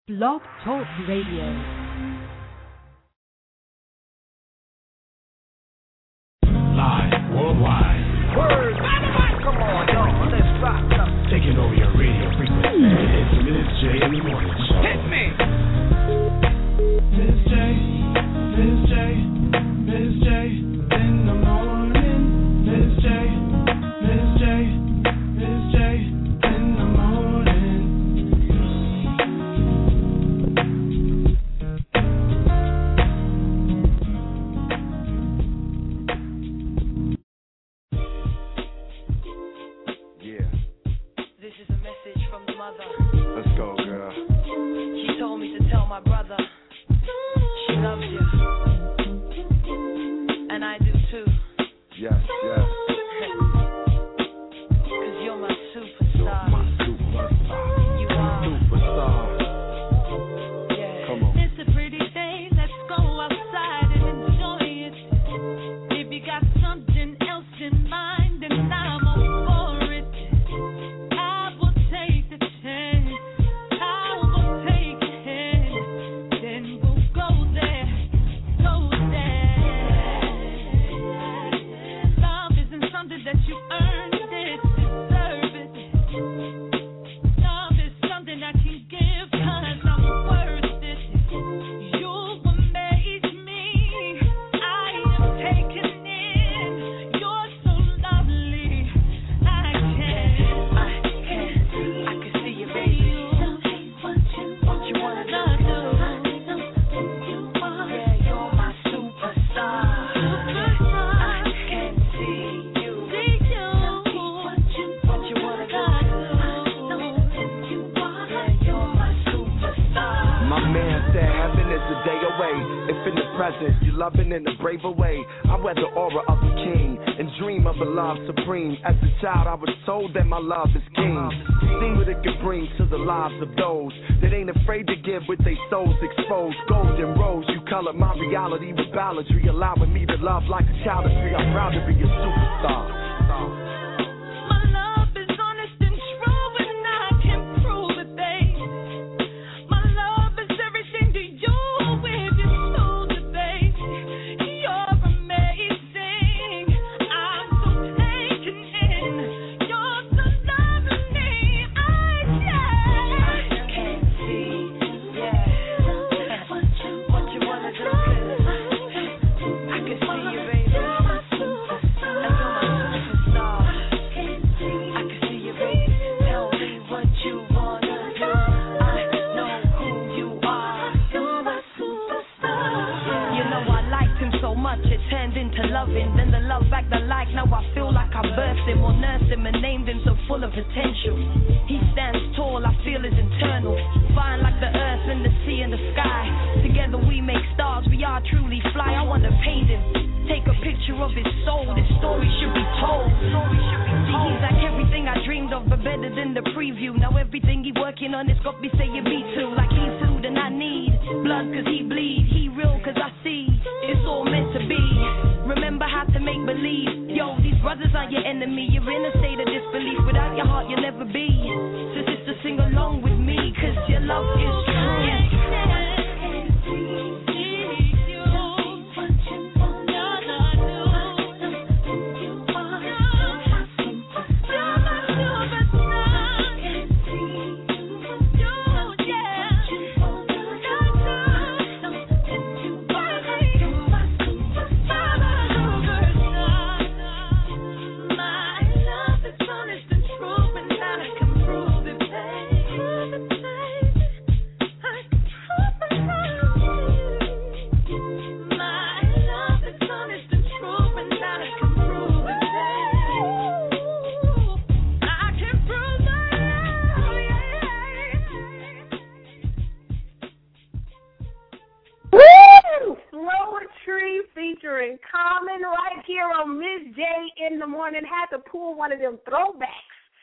Blog Talk Radio. Live worldwide. Word. Come on, y'all. Let's rock up. Taking over your radio frequency. It's Ms. J in the morning show. Hit me. Ms. J, Ms. J, Ms. J in the morning. Ms. J, Ms. J, Ms. J in the morning. This is a message from the mother. Let's go, girl. She told me to tell my brother she loves you. And I do too. Yes, yes. Cause you're my superstar. My superstar. You are. Superstar. Yeah. Come on. It's a pretty day, let's go outside and enjoy it. If you got something else in mind, then I'm all for it. I will take the chance, I will take it, then we'll go there, go there. Love isn't something that you earn, it, deserve it. Love is something I can give 'cause I'm worth it. You amaze me, I am taken in. You're so lovely, I can see you, baby. What you wanna do? Yeah, you're my superstar. I can see you. What you wanna do? Yeah, you're my superstar. My man said heaven is a day away. Infinite presence, you loving in a braver way. I wear the aura of a king and dream of a love supreme. As a child, I was told that my love is king. See what it could bring to the lives of those that ain't afraid to give with their souls exposed. Golden rose, you color my reality with balladry, allowing me to love like a child. I'm proud to be a superstar. My love is honest and true, and I can prove it, babe. My love is everything to you, if you choose it, babe. You're amazing, I'm so taken in. You're so lovely, I Can see, yeah. What you wanna do? I can see you, baby. You're my superstar. I can see you, baby. Tell me what you wanna do. I know who you are. You're my superstar. You know I liked him so much, it turned into loving. Then the love back the like, now I feel like I birthed him or nursed him and named him so full of potential. He stands tall, I feel is internal. Fine like the earth and the sea and the sky. Together we make stars, we are truly fly. I wanna paint him, take a picture of his soul. This story should be told. See, he's like everything I dreamed of, but better than the preview. Now everything he working on, it's got me saying me too. Like he's food and I need blood cause he bleed. He real cause I see it's all meant to be. Remember how to make believe. Yo, these brothers are your enemy. You're in a state of disbelief. Without your heart you'll never be. So sister, sing along with me, cause your love is true. Poetry featuring Common right here on Ms. J in the morning. Had to pull one of them throwbacks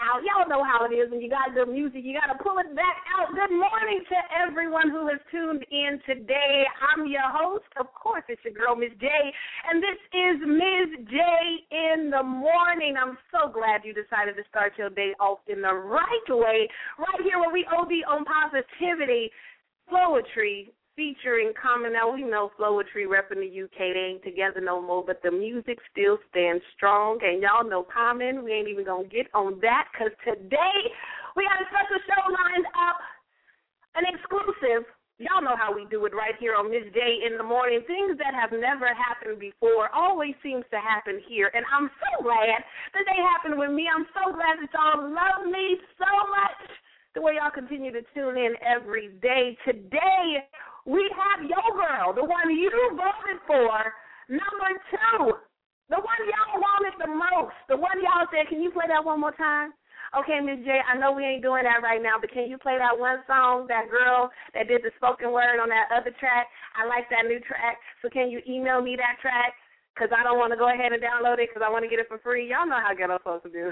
out. Y'all know how it is when you got good music. You got to pull it back out. Good morning to everyone who has tuned in today. I'm your host. Of course, it's your girl, Ms. J, and this is Ms. J in the morning. I'm so glad you decided to start your day off in the right way, right here where we OD on positivity, Flowetry, featuring Common. Now, we know Flowetry repping the UK. They ain't together no more, but the music still stands strong. And y'all know Common. We ain't even going to get on that because today we got a special show lined up, an exclusive. Y'all know how we do it right here on Ms. J in the morning. Things that have never happened before always seems to happen here. And I'm so glad that they happened with me. I'm so glad that y'all love me so much the way y'all continue to tune in every day. Today, we have your girl, the one you voted for, number 2, the one y'all wanted the most, the one y'all said, can you play that one more time? Okay, Ms. J, I know we ain't doing that right now, but can you play that one song, that girl that did the spoken word on that other track? I like that new track, so can you email me that track? Because I don't want to go ahead and download it because I want to get it for free. Y'all know how ghetto folks do.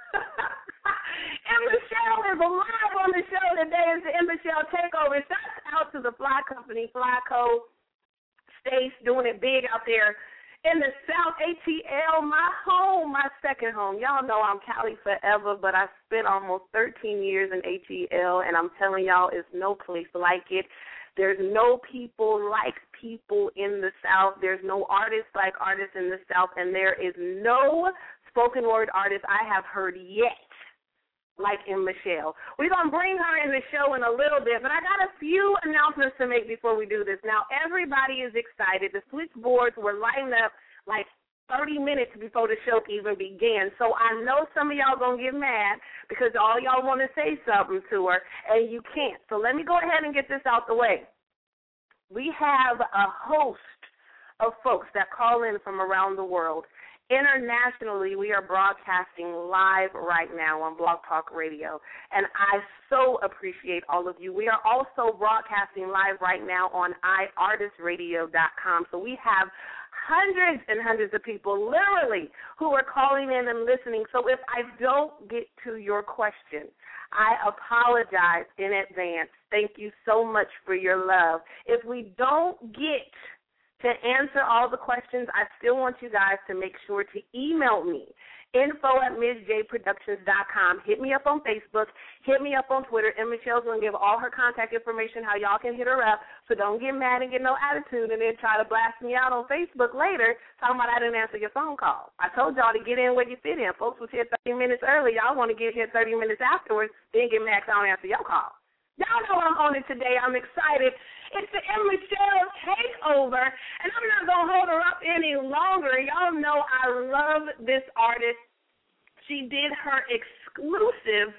And Michelle is live on the show today. It's the M. Michelle Takeover. Shout out to the Fly Company, Flyco, Stace, doing it big out there in the South. ATL, my home, my second home. Y'all know I'm Cali forever, but I spent almost 13 years in ATL, and I'm telling y'all it's no place like it. There's no people like people in the South. There's no artists like artists in the South, and there is no spoken word artist I have heard yet like M. Michelle. We're going to bring her in the show in a little bit, but I got a few announcements to make before we do this. Now, everybody is excited. The switchboards were lined up like 30 minutes before the show even began, so I know some of y'all going to get mad because all y'all want to say something to her, and you can't. So let me go ahead and get this out the way. We have a host of folks that call in from around the world. Internationally, we are broadcasting live right now on Blog Talk Radio, and I so appreciate all of you. We are also broadcasting live right now on iArtistRadio.com, so we have hundreds and hundreds of people, literally, who are calling in and listening. So if I don't get to your question, I apologize in advance. Thank you so much for your love. If we don't get to answer all the questions, I still want you guys to make sure to email me, info@MsJProductions.com. Hit me up on Facebook. Hit me up on Twitter. And Michelle's going to give all her contact information, how y'all can hit her up. So don't get mad and get no attitude and then try to blast me out on Facebook later talking about I didn't answer your phone call. I told y'all to get in where you fit in. Folks was here 30 minutes early. Y'all want to get here 30 minutes afterwards, then get mad because I don't answer your call. Y'all know I'm on it today. I'm excited. It's the M. Michelle Takeover, and I'm not going to hold her up any longer. Y'all know I love this artist. She did her exclusive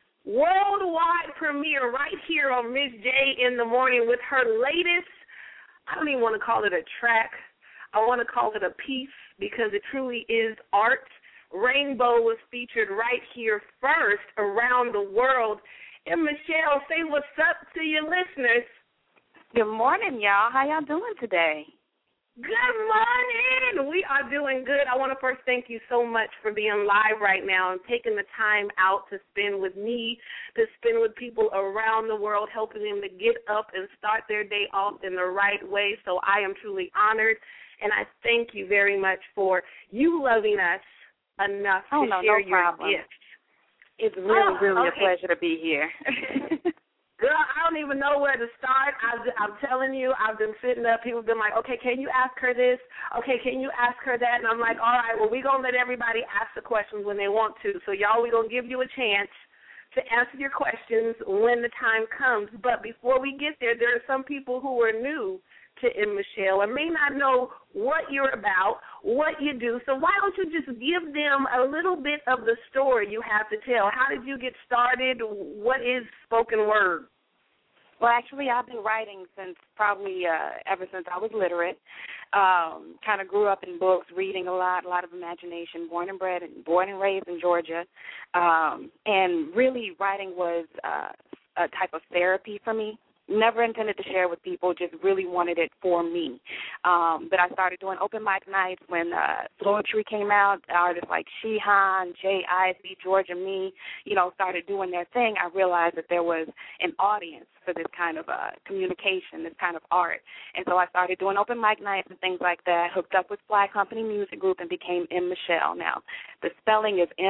worldwide premiere right here on Ms. J in the morning with her latest, I don't even want to call it a track. I want to call it a piece because it truly is art. Rainbow was featured right here first around the world. And Michelle, say what's up to your listeners. Good morning, y'all. How y'all doing today? Good morning. We are doing good. I want to first thank you so much for being live right now and taking the time out to spend with me, to spend with people around the world, helping them to get up and start their day off in the right way. So I am truly honored, and I thank you very much for you loving us enough to share your gifts. It's really a pleasure to be here. Girl, I don't even know where to start. I'm telling you, I've been sitting up. People have been like, okay, can you ask her this? Okay, can you ask her that? And I'm like, all right, well, we're going to let everybody ask the questions when they want to. So, y'all, we're going to give you a chance to answer your questions when the time comes. But before we get there, there are some people who are new to M. Michelle and may not know what you're about, what you do. So why don't you just give them a little bit of the story you have to tell? How did you get started? What is spoken word? Well, actually, I've been writing since probably ever since I was literate. Kind of grew up in books, reading a lot of imagination, born and raised in Georgia. And really writing was a type of therapy for me. Never intended to share with people, just really wanted it for me. But I started doing open mic nights when Floetry came out. Artists like Shehan, Jay Isby, Georgia Me, started doing their thing. I realized that there was an audience for this kind of communication, this kind of art. And so I started doing open mic nights and things like that, hooked up with Fly Company Music Group and became M. Michelle. Now, the spelling is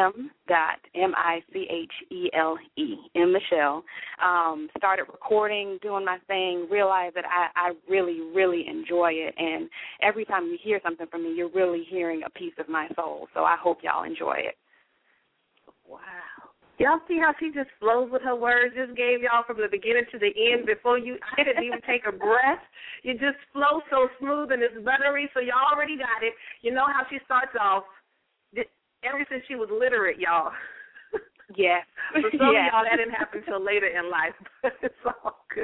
M.M.I.C.H.E.L.E, M. Michelle. Started recording, doing my thing, realized that I really, really enjoy it. And every time you hear something from me, you're really hearing a piece of my soul. So I hope y'all enjoy it. Wow. Y'all see how she just flows with her words? Just gave y'all from the beginning to the end before I didn't even take a breath. You just flow so smooth and it's buttery, so y'all already got it. You know how she starts off ever since she was literate, y'all. Yes. For some of y'all, that didn't happen until later in life, but it's all good.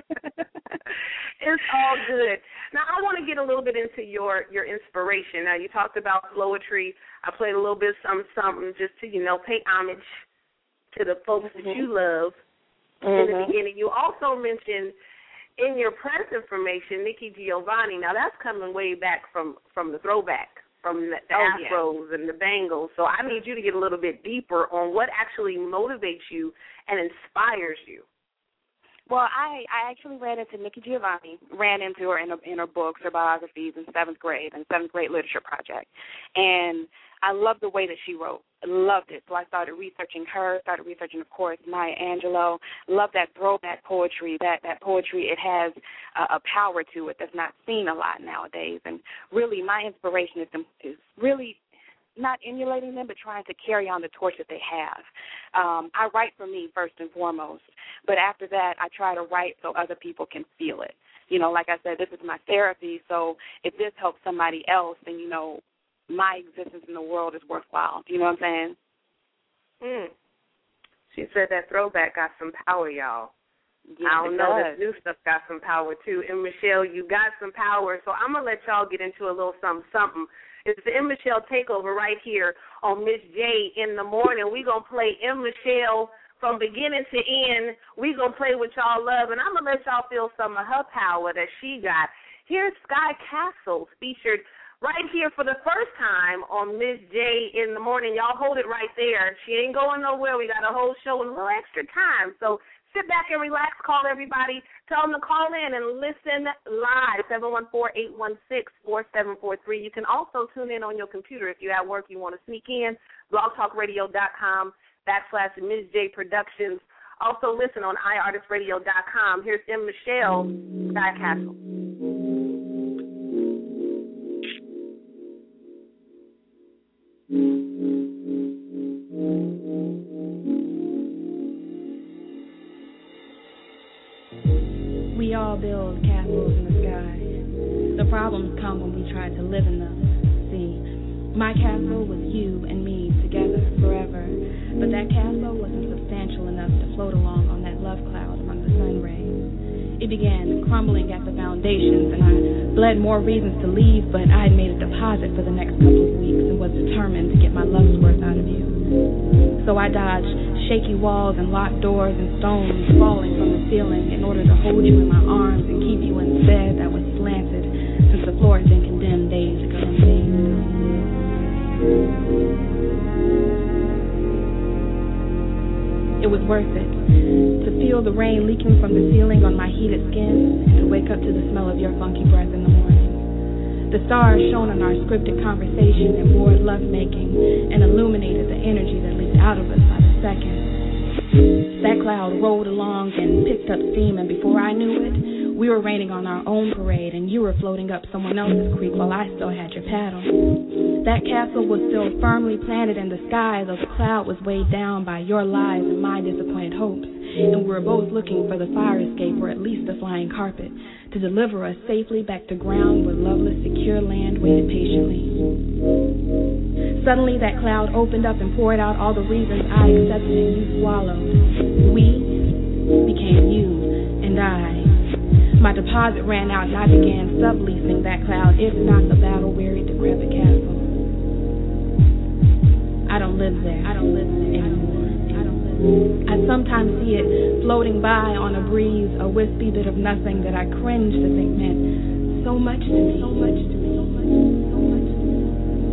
It's all good. Now, I want to get a little bit into your inspiration. Now, you talked about Floetry. I played a little bit something just to, pay homage to the folks that you love in the beginning. You also mentioned in your press information Nikki Giovanni. Now, that's coming way back from the throwback, from the afros and the bangles. So I need you to get a little bit deeper on what actually motivates you and inspires you. Well, I actually ran into Nikki Giovanni, ran into her in her books, her biographies in seventh grade literature project. And I loved the way that she wrote. Loved it. So I started researching her, of course, Maya Angelou. Loved that throwback poetry, that poetry. It has a power to it that's not seen a lot nowadays. And really my inspiration is really not emulating them, but trying to carry on the torch that they have. I write for me first and foremost, but after that I try to write so other people can feel it. Like I said, this is my therapy, so if this helps somebody else, then, my existence in the world is worthwhile. Do you know what I'm saying? She said that throwback got some power, y'all. Yes, I don't know, this new stuff got some power, too. And, Michelle, you got some power, so I'm going to let y'all get into a little something. It's the M. Michelle Takeover right here on Miss J in the morning. We're going to play M. Michelle from beginning to end. We're going to play what y'all love, and I'm going to let y'all feel some of her power that she got. Here's Sky Castles featured right here for the first time on Miss J in the morning. Y'all hold it right there. She ain't going nowhere. We got a whole show and a little extra time. So sit back and relax. Call everybody. Tell them to call in and listen live, 714-816-4743. You can also tune in on your computer if you're at work, you want to sneak in, blogtalkradio.com/Ms. J Productions. Also listen on iartistradio.com. Here's M. Michelle, Sky Castle. We all build castles in the sky. The problems come when we try to live in them. See, my castle was you and me together forever, but that castle wasn't substantial enough to float along on that love cloud among the sun rays. It began crumbling at the foundations, and I bled more reasons to leave, but I had made a deposit for the next couple of weeks and was determined to get my love's worth out of you. So I dodged shaky walls and locked doors and stones falling from the ceiling in order to hold you in my arms and keep you in the bed that was slanted, since the floor had been condemned days ago. It was worth it to feel the rain leaking from the ceiling on my heated skin and to wake up to the smell of your funky breath in the morning. The stars shone on our scripted conversation and warred lovemaking and illuminated the energy that leaked out of us by the second. That cloud rolled along and picked up steam, and before I knew it, we were raining on our own parade, and you were floating up someone else's creek while I still had your paddle. That castle was still firmly planted in the sky, though the cloud was weighed down by your lies and my disappointed hopes, and we were both looking for the fire escape, or at least the flying carpet, to deliver us safely back to ground where loveless, secure land waited patiently. Suddenly that cloud opened up and poured out all the reasons I accepted and you swallowed. We became you and I. My deposit ran out and I began subleasing that cloud, if not the battle-weary, decrepit castle. I don't live there anymore. I sometimes see it floating by on a breeze, a wispy bit of nothing that I cringe to think meant so much to me, so much to me, so much to me, so much to me.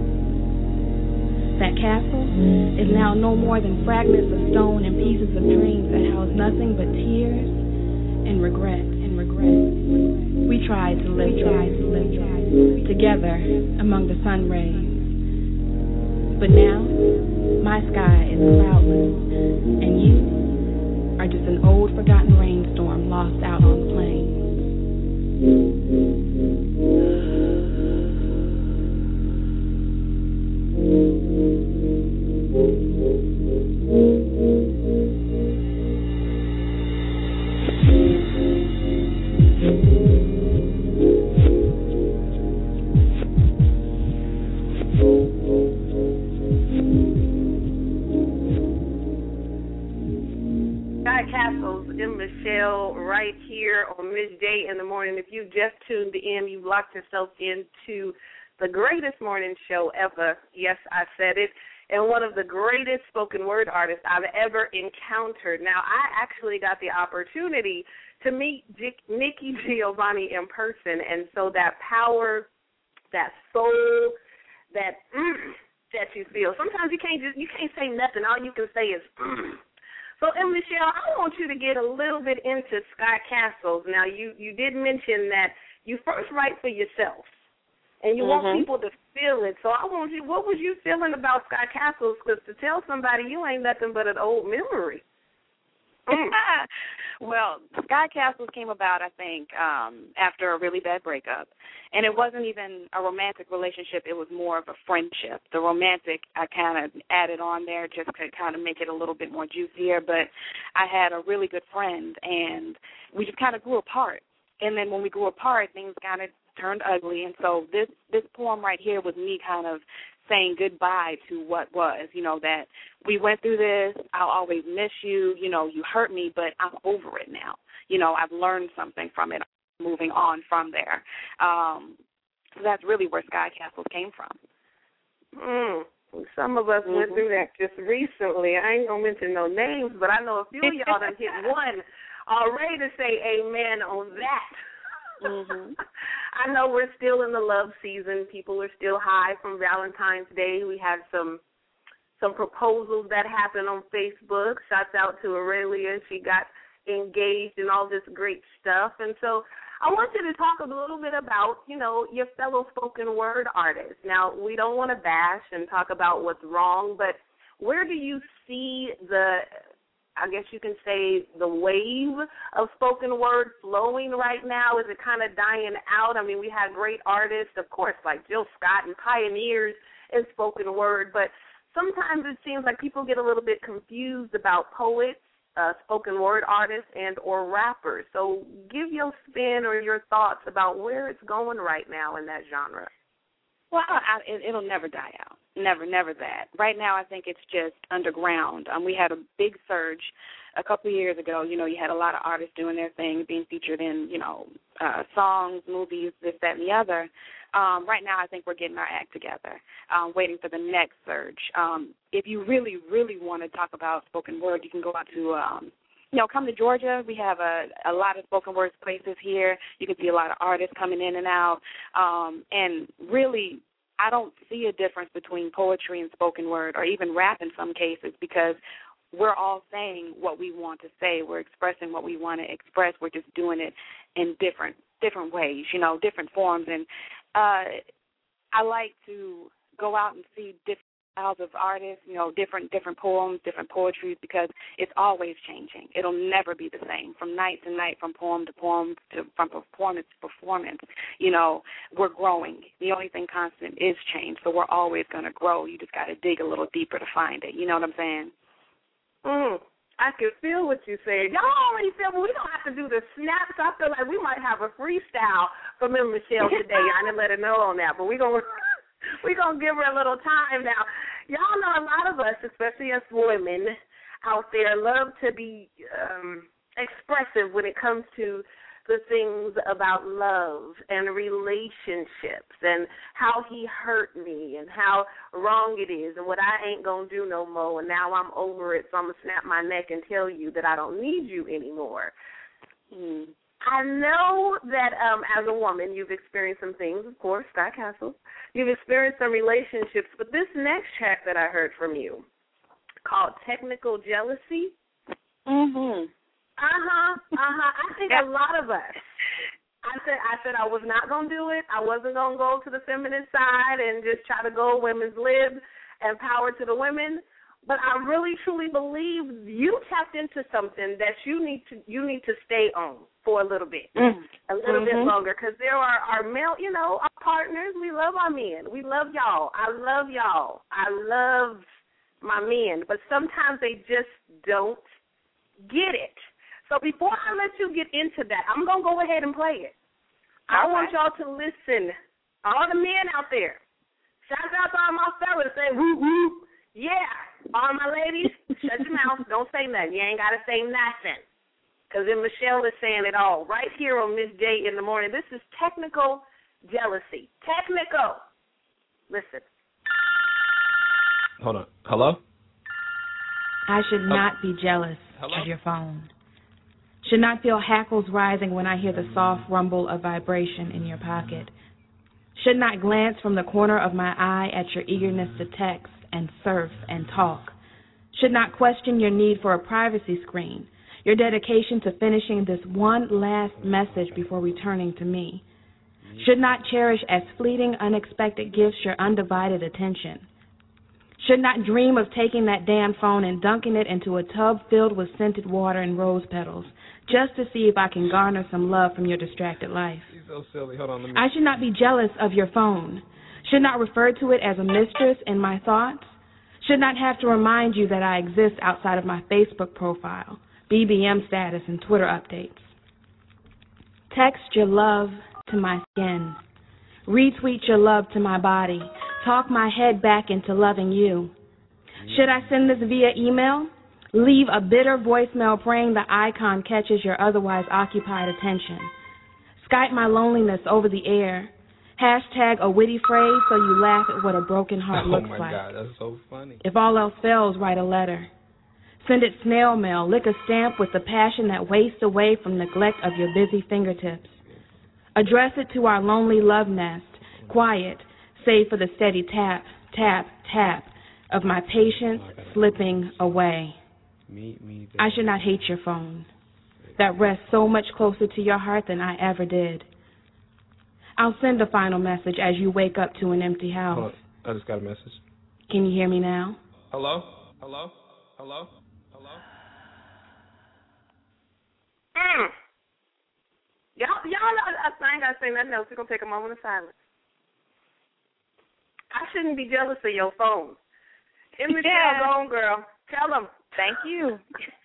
That castle is now no more than fragments of stone and pieces of dreams that house nothing but tears and regret and regret. We tried to live together among the sun rays. But now, my sky is cloudless, and you are just an old forgotten rainstorm lost out on the plain. Right here on Midday in the Morning. If you just tuned in, you've locked yourself into the greatest morning show ever. Yes, I said it. And one of the greatest spoken word artists I've ever encountered. Now, I actually got the opportunity to meet Nikki Giovanni in person, and so that power, that soul, that that you feel. Sometimes you can't say nothing. All you can say is So, and Michelle, I want you to get a little bit into Sky Castles. Now, you did mention that you first write for yourself, and you want people to feel it. So I want you, what was you feeling about Sky Castles? Because to tell somebody you ain't nothing but an old memory. Well, Sky Castles came about, I think, after a really bad breakup. And it wasn't even a romantic relationship. It was more of a friendship. The romantic, I kind of added on there just to kind of make it a little bit more juicier. But I had a really good friend, and we just kind of grew apart. And then when we grew apart, things kind of turned ugly. And so this poem right here was me kind of saying goodbye to what was, that we went through this, I'll always miss you, you hurt me, but I'm over it now. I've learned something from it, moving on from there. So that's really where Sky Castles came from. Some of us went through that just recently. I ain't going to mention no names, but I know a few of y'all done hit one already to say amen on that. I know we're still in the love season. People are still high from Valentine's Day. We had some proposals that happened on Facebook. Shouts out to Aurelia. She got engaged and all this great stuff. And so I want you to talk a little bit about, your fellow spoken word artists. Now, we don't want to bash and talk about what's wrong, but where do you see I guess you can say, the wave of spoken word flowing right now? Is it kind of dying out? I mean, we had great artists, of course, like Jill Scott and pioneers in spoken word, but sometimes it seems like people get a little bit confused about poets, spoken word artists, and or rappers. So give your spin or your thoughts about where it's going right now in that genre. Well, it'll never die out. Never that. Right now, I think it's just underground. We had a big surge a couple of years ago. You had a lot of artists doing their thing, being featured in, songs, movies, this, that, and the other. Right now, I think we're getting our act together, waiting for the next surge. If you really, really want to talk about spoken word, you can go out to come to Georgia. We have a lot of spoken word places here. You can see a lot of artists coming in and out. And really, I don't see a difference between poetry and spoken word, or even rap in some cases, because we're all saying what we want to say. We're expressing what we want to express. We're just doing it in different ways, different forms. And I like to go out and see different styles of artists, different poems, different poetry, because it's always changing. It'll never be the same from night to night, from poem to poem, from performance to performance. We're growing. The only thing constant is change, so we're always going to grow. You just got to dig a little deeper to find it. You know what I'm saying? I can feel what you're saying. Y'all already feel, but we don't have to do the snaps. I feel like we might have a freestyle from Michelle today. I didn't let her know on that, but we're going to give her a little time now. Y'all know a lot of us, especially us women out there, love to be expressive when it comes to the things about love and relationships and how he hurt me and how wrong it is and what I ain't going to do no more, and now I'm over it, so I'm going to snap my neck and tell you that I don't need you anymore. I know that as a woman, you've experienced some things, of course, Scott Castle. You've experienced some relationships, but this next track that I heard from you, called Technical Jealousy. Mhm. I think a lot of us. I said I was not gonna do it. I wasn't gonna go to the feminine side and just try to go women's lib and power to the women. But I really truly believe you tapped into something that you need to stay on for a little bit, a little bit longer, because there are our male, our partners. We love our men. We love y'all. I love y'all. I love my men, but sometimes they just don't get it. So before I let you get into that, I'm gonna go ahead and play it. I want y'all to listen. All the men out there. Shout out to all my fellas. Say woo woo. Yeah. All my ladies, shut your mouth. Don't say nothing. You ain't got to say nothing. Because then Michelle is saying it all. Right here on Miss J in the morning. This is Technical Jealousy. Technical. Listen. Hold on. Hello? I should not be jealous of your phone. Should not feel hackles rising when I hear the soft rumble of vibration in your pocket. Should not glance from the corner of my eye at your eagerness to text and surf and talk. Should not question your need for a privacy screen, your dedication to finishing this one last message before returning to me. Should not cherish as fleeting, unexpected gifts your undivided attention. Should not dream of taking that damn phone and dunking it into a tub filled with scented water and rose petals, just to see if I can garner some love from your distracted life. She's so silly. Hold on. I should not be jealous of your phone. Should not refer to it as a mistress in my thoughts. Should not have to remind you that I exist outside of my Facebook profile, BBM status, and Twitter updates. Text your love to my skin. Retweet your love to my body. Talk my head back into loving you. Should I send this via email? Leave a bitter voicemail praying the icon catches your otherwise occupied attention. Skype my loneliness over the air. Hashtag a witty phrase so you laugh at what a broken heart looks like. Oh, my God, that's so funny. If all else fails, write a letter. Send it snail mail. Lick a stamp with the passion that wastes away from neglect of your busy fingertips. Address it to our lonely love nest, quiet, save for the steady tap, tap, tap of my patience slipping away. I should not hate your phone. That rests so much closer to your heart than I ever did. I'll send a final message as you wake up to an empty house. Hold on. I just got a message. Can you hear me now? Hello? Hello? Hello? Hello? Y'all I ain't got to say nothing else. We're going to take a moment of silence. I shouldn't be jealous of your phone. Michelle, go on, girl. Tell them. Thank you.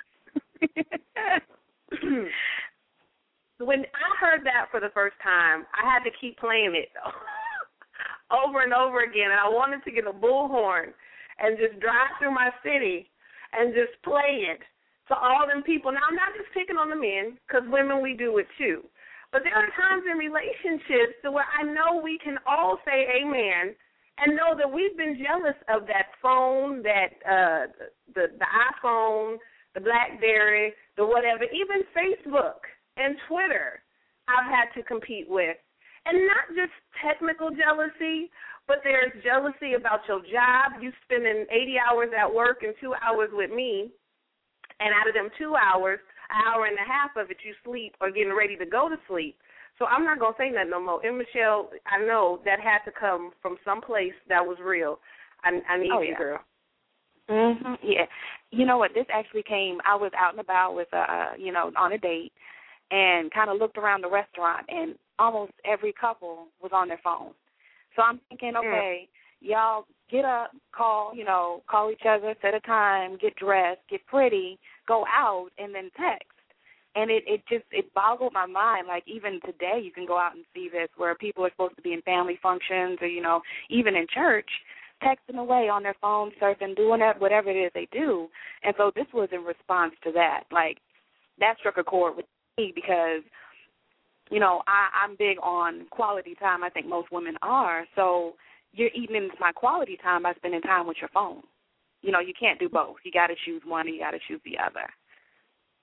When I heard that for the first time, I had to keep playing it over and over again, and I wanted to get a bullhorn and just drive through my city and just play it to all them people. Now, I'm not just picking on the men, because women, we do it too. But there are times in relationships where I know we can all say amen and know that we've been jealous of that phone, that the iPhone, the BlackBerry, the whatever, even Facebook and Twitter I've had to compete with. And not just technical jealousy, but there's jealousy about your job. You spending 80 hours at work and 2 hours with me, and out of them 2 hours, an hour and a half of it you sleep or getting ready to go to sleep. So I'm not going to say nothing no more. And, Michelle, I know that had to come from some place that was real. I need you, girl. Yeah. You know what? This actually came, I was out and about with, on a date, and kind of looked around the restaurant, and almost every couple was on their phone. So I'm thinking, okay, y'all get up, call each other, set a time, get dressed, get pretty, go out, and then text. And it boggled my mind. Like, even today you can go out and see this, where people are supposed to be in family functions or, even in church, texting away on their phone, surfing, doing whatever it is they do. And so this was in response to that. Like, that struck a chord with me because, I'm big on quality time. I think most women are. So you're eating into my quality time by spending time with your phone. You can't do both. You got to choose one or you got to choose the other.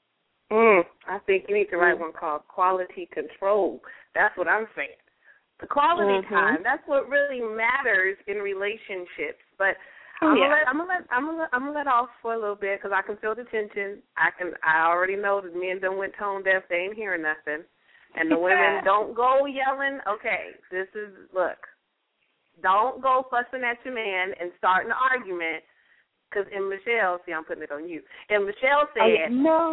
I think you need to write one called Quality Control. That's what I'm saying. The quality time. That's what really matters in relationships. But I'm gonna let off for a little bit because I can feel the tension. I already know the men done went tone deaf. They ain't hearing nothing, and the women don't go yelling. Okay, look. Don't go fussing at your man and starting an argument. Because Michelle, see, I'm putting it on you. And Michelle said that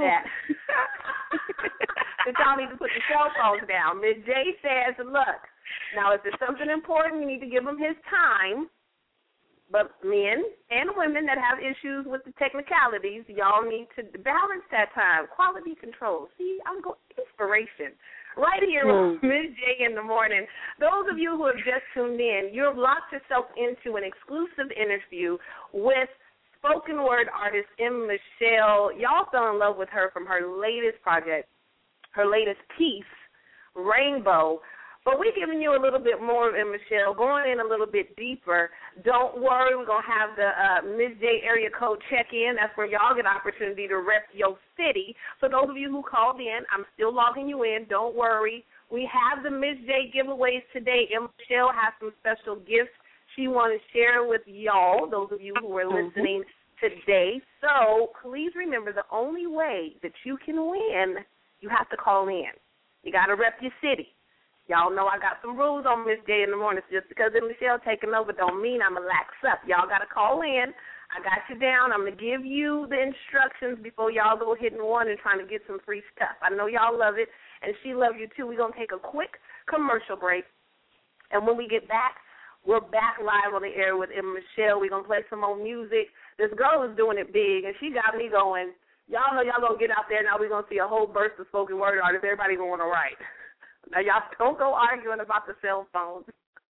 y'all need to put the cell phones down. Ms. J says, look, now if there's something important, you need to give him his time. But men and women that have issues with the technicalities, y'all need to balance that time. Quality control. See, I'm going inspiration. Right here with Ms. J in the morning. Those of you who have just tuned in, you've locked yourself into an exclusive interview with spoken word artist M. Michelle. Y'all fell in love with her from her latest project, her latest piece, Rainbow. But we're giving you a little bit more of M. Michelle, going in a little bit deeper. Don't worry, we're going to have the Ms. J area code check-in. That's where y'all get an opportunity to rep your city. For those of you who called in, I'm still logging you in. Don't worry. We have the Ms. J giveaways today. M. Michelle has some special gifts she wants to share with y'all, those of you who are listening today. So please remember, the only way that you can win, you have to call in. You got to rep your city. Y'all know I got some rules on Miss J in the morning. So just because of Michelle taking over don't mean I'm going to lax up. Y'all got to call in. I got you down. I'm going to give you the instructions before y'all go hitting one and trying to get some free stuff. I know y'all love it, and she loves you too. We're going to take a quick commercial break, and when we get back, we're back live on the air with M. Michelle. We're going to play some more music. This girl is doing it big, and she got me going. Y'all know y'all going to get out there. Now we're going to see a whole burst of spoken word artists. Everybody going to write. Now, y'all don't go arguing about the cell phones.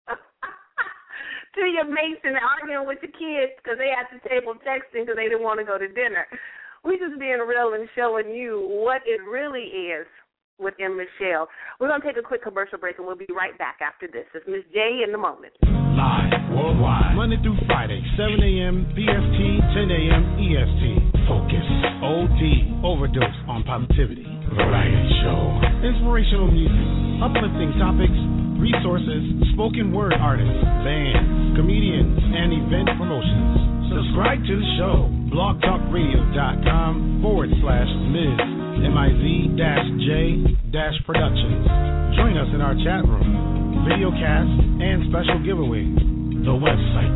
To your mates and arguing with your kids because they at the table texting because they didn't want to go to dinner. We just being real and showing you what it really is with M. Michelle. We're going to take a quick commercial break, and we'll be right back after this. It's Miss J in the moment. Live, worldwide, Monday through Friday, 7 a.m. PST, 10 a.m. EST. Focus, OD, overdose on positivity. Variety show, inspirational music, uplifting topics, resources, spoken word artists, bands, comedians, and event promotions. Subscribe to the show, blogtalkradio.com/Ms. MIZ-J-Productions. Join us in our chat room, videocast, and special giveaways. The website,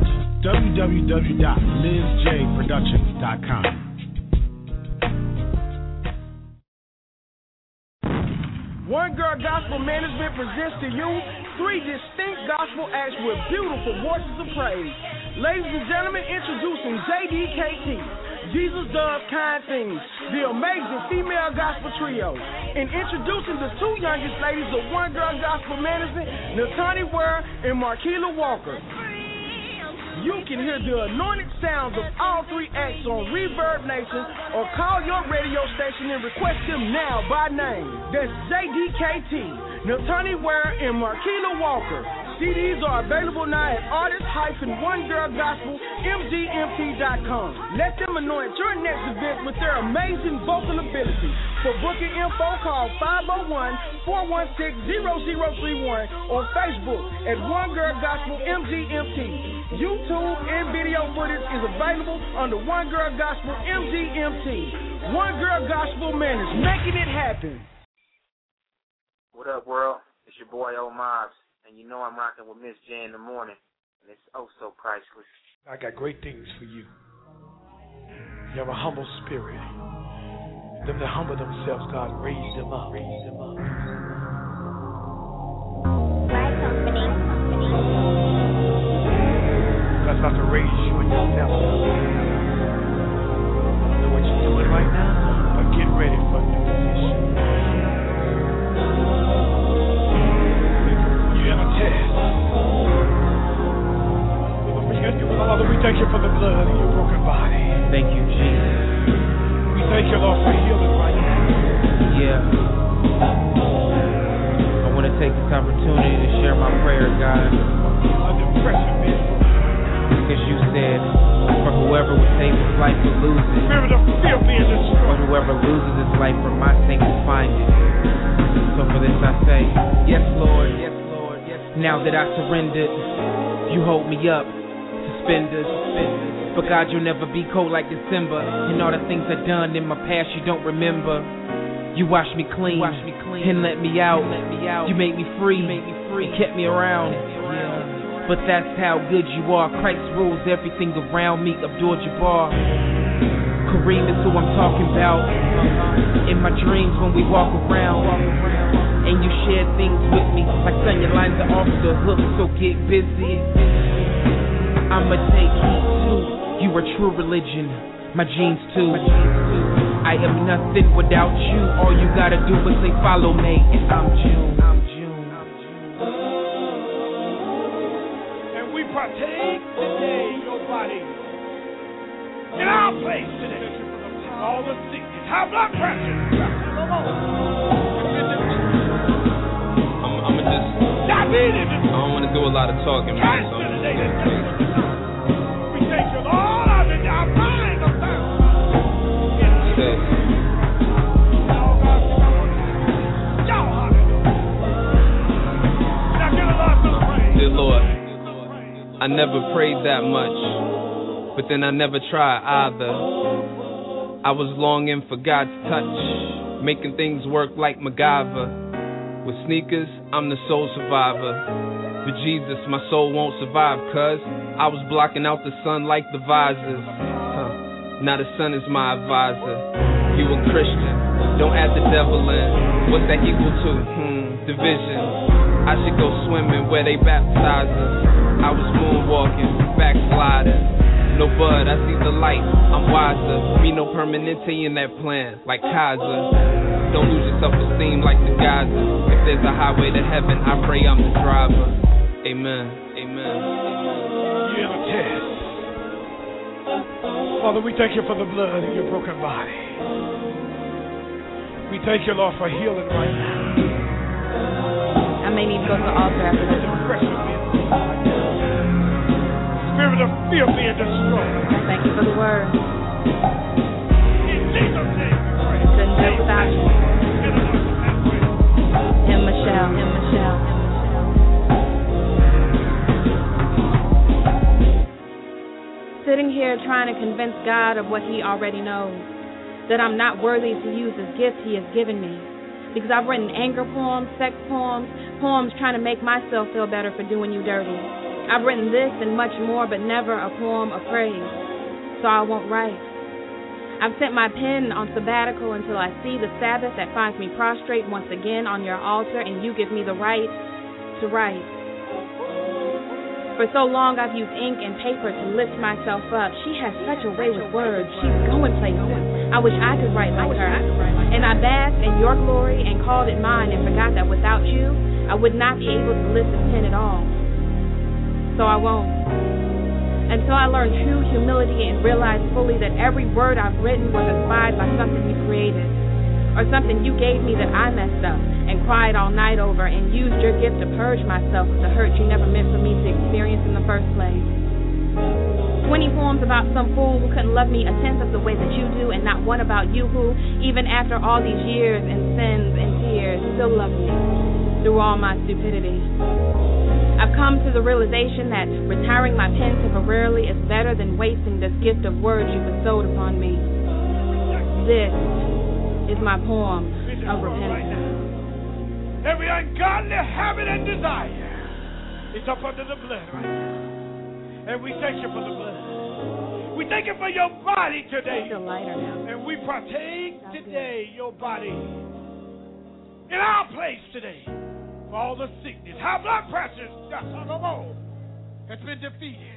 www.MizJProductions.com. One Girl Gospel Management presents to you 3 distinct gospel acts with beautiful voices of praise. Ladies and gentlemen, introducing JDKT, Jesus Does Kind Things, the amazing female gospel trio. And introducing the 2 youngest ladies of One Girl Gospel Management, Natani Ware and Marquila Walker. You can hear the anointed sounds of all 3 acts on Reverb Nation or call your radio station and request them now by name. That's JDKT, Natani Ware, and Marquila Walker. CDs are available now at artist-onegirlgospelmgmt.com. Let them anoint your next event with their amazing vocal ability. For booking info, call 501-416-0031 or Facebook at One Girl Gospel MGMT. YouTube and video footage is available under One Girl Gospel MGMT. One Girl Gospel Management, making it happen. What up, world? It's your boy O Mobs, and you know I'm rocking with Miss J in the morning, and it's oh so priceless. I got great things for you. You have a humble spirit. Them that humble themselves, God raised them up. God's about to raise you in yourself. I don't know what you're doing right now, but get ready for a new position. You have a test. Father, we thank you for the blood in your broken body. Thank you, Jesus. We thank you, Lord, for healing right now. Yeah. I want to take this opportunity to share my prayer, God. Under pressure, man. Because you said, for whoever would save his life will lose it. Spirit of fear being destroyed. But whoever loses his life for my sake will find it. So for this I say, yes, Lord, yes, Lord, yes, Lord. Now that I surrendered, you hold me up, suspenders. But God, you'll never be cold like December. And all the things I've done in my past you don't remember. You washed me clean, and let me out. You made me free, and kept me around. But that's how good you are. Christ rules everything around me. Abdul-Jabbar, Kareem is who I'm talking about. In my dreams when we walk around, and you share things with me. Like son, your lines are off the hook, so get busy. I'ma take heat too. You are true religion, my genes too. I am nothing without you. All you gotta do is say follow me, and I'm June. And we partake today, your body, in our place today. All the sickness, high blood pressure. I'ma just. Diabetes. I don't want to do a lot of talking, man. So we thank you, Lord. I've been our mind of dear Lord, I never prayed that much, but then I never tried either. I was longing for God's touch, making things work like MacGyver. With sneakers, I'm the sole survivor. For Jesus, my soul won't survive, cuz I was blocking out the sun like the visors. Now the sun is my advisor. You a Christian, don't add the devil in. What's that equal to? Division. I should go swimming where they baptize us. I was moonwalking, backsliding. No bud, I see the light, I'm wiser. Me no permanente in that plan, like Kaiser. Don't lose your self-esteem like the geysers. If there's a highway to heaven, I pray I'm the driver. Amen, amen. You're the test. Father, we thank you for the blood in your broken body. We thank you, Lord, for healing right now. I may need to go to the altar after this. Spirit of fear being destroyed. Thank you for the word. In Jesus' name we pray. Couldn't do it without you. And Michelle. Sitting here trying to convince God of what he already knows. That I'm not worthy to use this gift he has given me. Because I've written anger poems, sex poems, poems trying to make myself feel better for doing you dirty. I've written this and much more, but never a poem of praise. So I won't write. I've sent my pen on sabbatical until I see the Sabbath that finds me prostrate once again on your altar, and you give me the right to write. For so long I've used ink and paper to lift myself up. She has such a way with words. She's going places. I wish I could write like her. And I basked in your glory and called it mine and forgot that without you, I would not be able to lift this pen at all. So I won't. Until I learn true humility and realize fully that every word I've written was inspired by something you created. Or something you gave me that I messed up and cried all night over and used your gift to purge myself of the hurt you never meant for me to experience in the first place. 20 poems about some fool who couldn't love me a tenth of the way that you do, and not one about you who, even after all these years and sins and tears, still loves me through all my stupidity. I've come to the realization that retiring my pen temporarily is better than wasting this gift of words you bestowed upon me. This is my poem of repentance. Every ungodly habit and desire is up under the blood right now. And we thank you for the blood. We thank you for your body today. I feel lighter now. And we partake today, your body, in our place today, for all the sickness. High blood pressure has been defeated.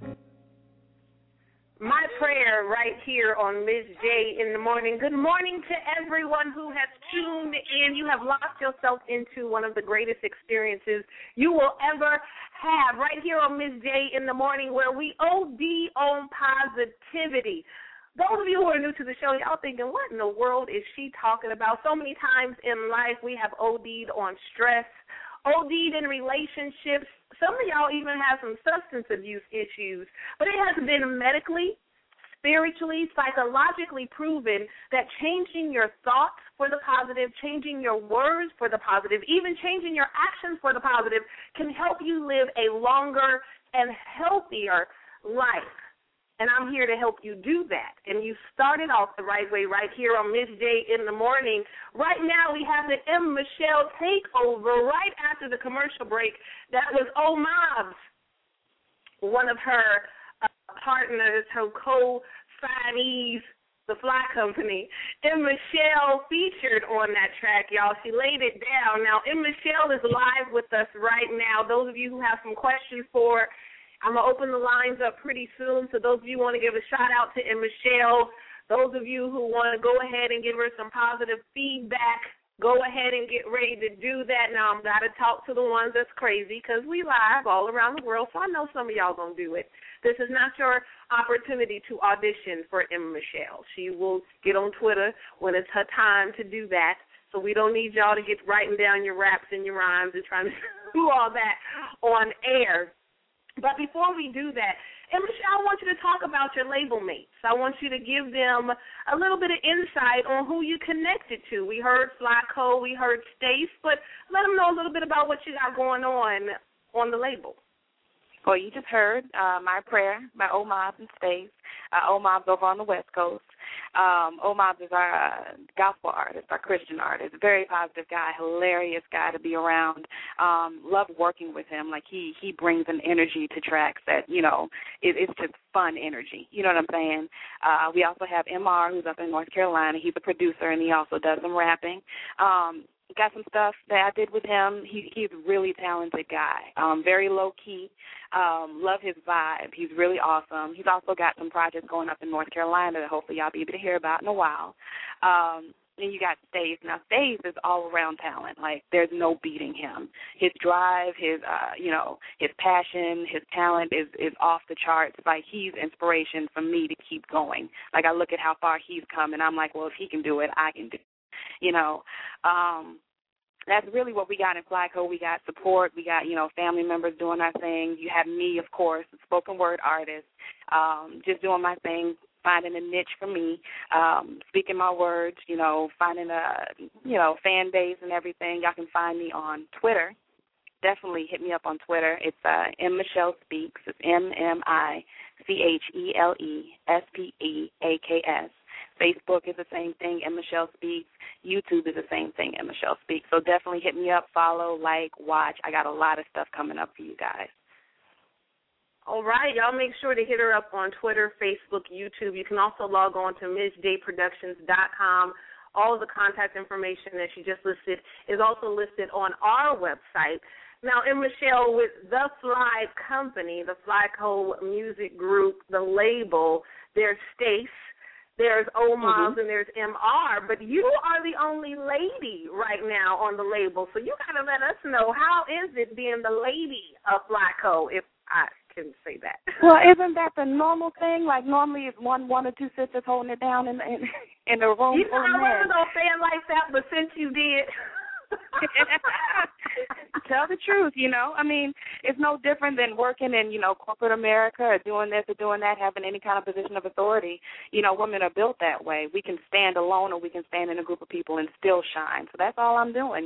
My prayer right here on Ms. J in the morning. Good morning to everyone who has tuned in. You have locked yourself into one of the greatest experiences you will ever have right here on Ms. J in the morning, where we OD on positivity. Those of you who are new to the show, y'all thinking, what in the world is she talking about? So many times in life we have OD'd on stress, OD'd in relationships. Some of y'all even have some substance abuse issues, but it hasn't been medically spiritually, psychologically proven that changing your thoughts for the positive, changing your words for the positive, even changing your actions for the positive can help you live a longer and healthier life. And I'm here to help you do that. And you started off the right way right here on Miss J in the morning. Right now we have the M. Michelle takeover right after the commercial break. That was Omobs, one of her partners, her co-signees, the Fly Company. M. Michelle featured on that track, y'all. She laid it down. Now, M. Michelle is live with us right now. Those of you who have some questions for, I'm going to open the lines up pretty soon. So those of you who want to give a shout-out to M. Michelle, those of you who want to go ahead and give her some positive feedback, go ahead and get ready to do that. Now, I'm got to talk to the ones that's crazy because we live all around the world, so I know some of y'all going to do it. This is not your opportunity to audition for M. Michelle. She will get on Twitter when it's her time to do that. So we don't need y'all to get writing down your raps and your rhymes and trying to do all that on air. But before we do that, and Michelle, I want you to talk about your label mates. I want you to give them a little bit of insight on who you connected to. We heard Flyco, we heard Stace, but let them know a little bit about what you got going on the label. Well, you just heard My Prayer by Omobs and Stace. Omobs over on the West Coast. Omobs is our gospel artist, our Christian artist. Very positive guy, hilarious guy to be around. Love working with him. Like he brings an energy to tracks that, it's just fun energy. You know what I'm saying? We also have MR, who's up in North Carolina. He's a producer, and he also does some rapping. Got some stuff that I did with him. He's a really talented guy, very low-key. Love his vibe. He's really awesome. He's also got some projects going up in North Carolina that hopefully y'all be able to hear about in a while. Then you got Stace. Now, Stace is all-around talent. Like, there's no beating him. His drive, his passion, his talent is off the charts. Like, he's inspiration for me to keep going. Like, I look at how far he's come, and I'm like, well, if he can do it, I can do it. That's really what we got in Flyco. We got support. We got, family members doing our thing. You have me, of course, a spoken word artist, just doing my thing, finding a niche for me, speaking my words, finding a, fan base and everything. Y'all can find me on Twitter. Definitely hit me up on Twitter. It's M. Michelle Speaks. It's MMICHELESPEAKS. Facebook is the same thing, M. Michelle Speaks. YouTube is the same thing, M. Michelle Speaks. So definitely hit me up, follow, like, watch. I got a lot of stuff coming up for you guys. All right. Y'all make sure to hit her up on Twitter, Facebook, YouTube. You can also log on to MissJProductions.com. All of the contact information that she just listed is also listed on our website. Now, M. Michelle, with the Fly Company, the Flyco Music Group, the label, there's Stace, there's Omobs, and there's MR, but you are the only lady right now on the label, so you got to let us know, how is it being the lady of Flyco, if I can say that? Well, isn't that the normal thing? Like, normally it's one or two sisters holding it down in the room. I wasn't going to say it like that, but since you did. Tell the truth, I mean, it's no different than working in, corporate America or doing this or doing that, having any kind of position of authority. Women are built that way. We can stand alone or we can stand in a group of people and still shine. So that's all I'm doing,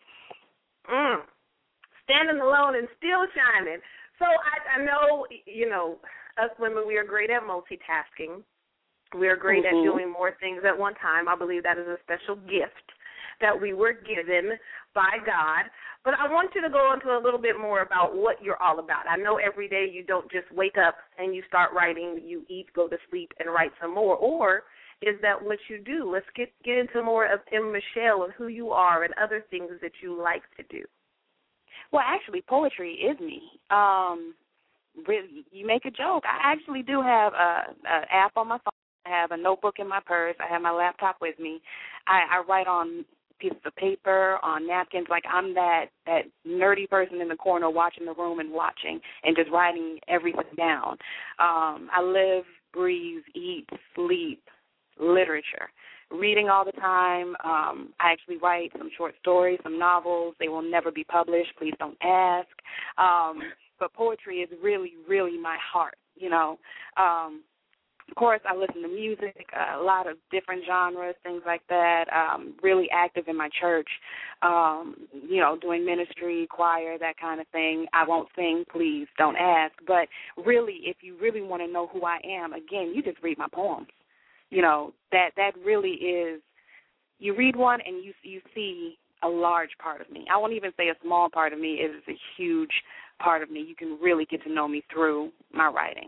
Standing alone and still shining. So I know, us women, we are great at multitasking. We are great at doing more things at one time. I believe that is a special gift that we were given by God. But I want you to go into a little bit more about what you're all about. I know every day you don't just wake up and you start writing, you eat, go to sleep, and write some more. Or is that what you do? Let's get into more of M. Michelle and who you are and other things that you like to do. Well, actually, poetry is me. Really, you make a joke. I actually do have an app on my phone. I have a notebook in my purse. I have my laptop with me. I write on pieces of paper, on napkins. Like, I'm that nerdy person in the corner watching the room and watching and just writing everything down. I live, breathe, eat, sleep literature. Reading all the time. I actually write some short stories, some novels. They will never be published. Please don't ask. But poetry is really, really my heart, Of course, I listen to music, a lot of different genres, things like that. Really active in my church, doing ministry, choir, that kind of thing. I won't sing, please don't ask. But really, if you really want to know who I am, again, you just read my poems. That really is, you read one and you see a large part of me. I won't even say a small part of me. It is a huge part of me. You can really get to know me through my writing,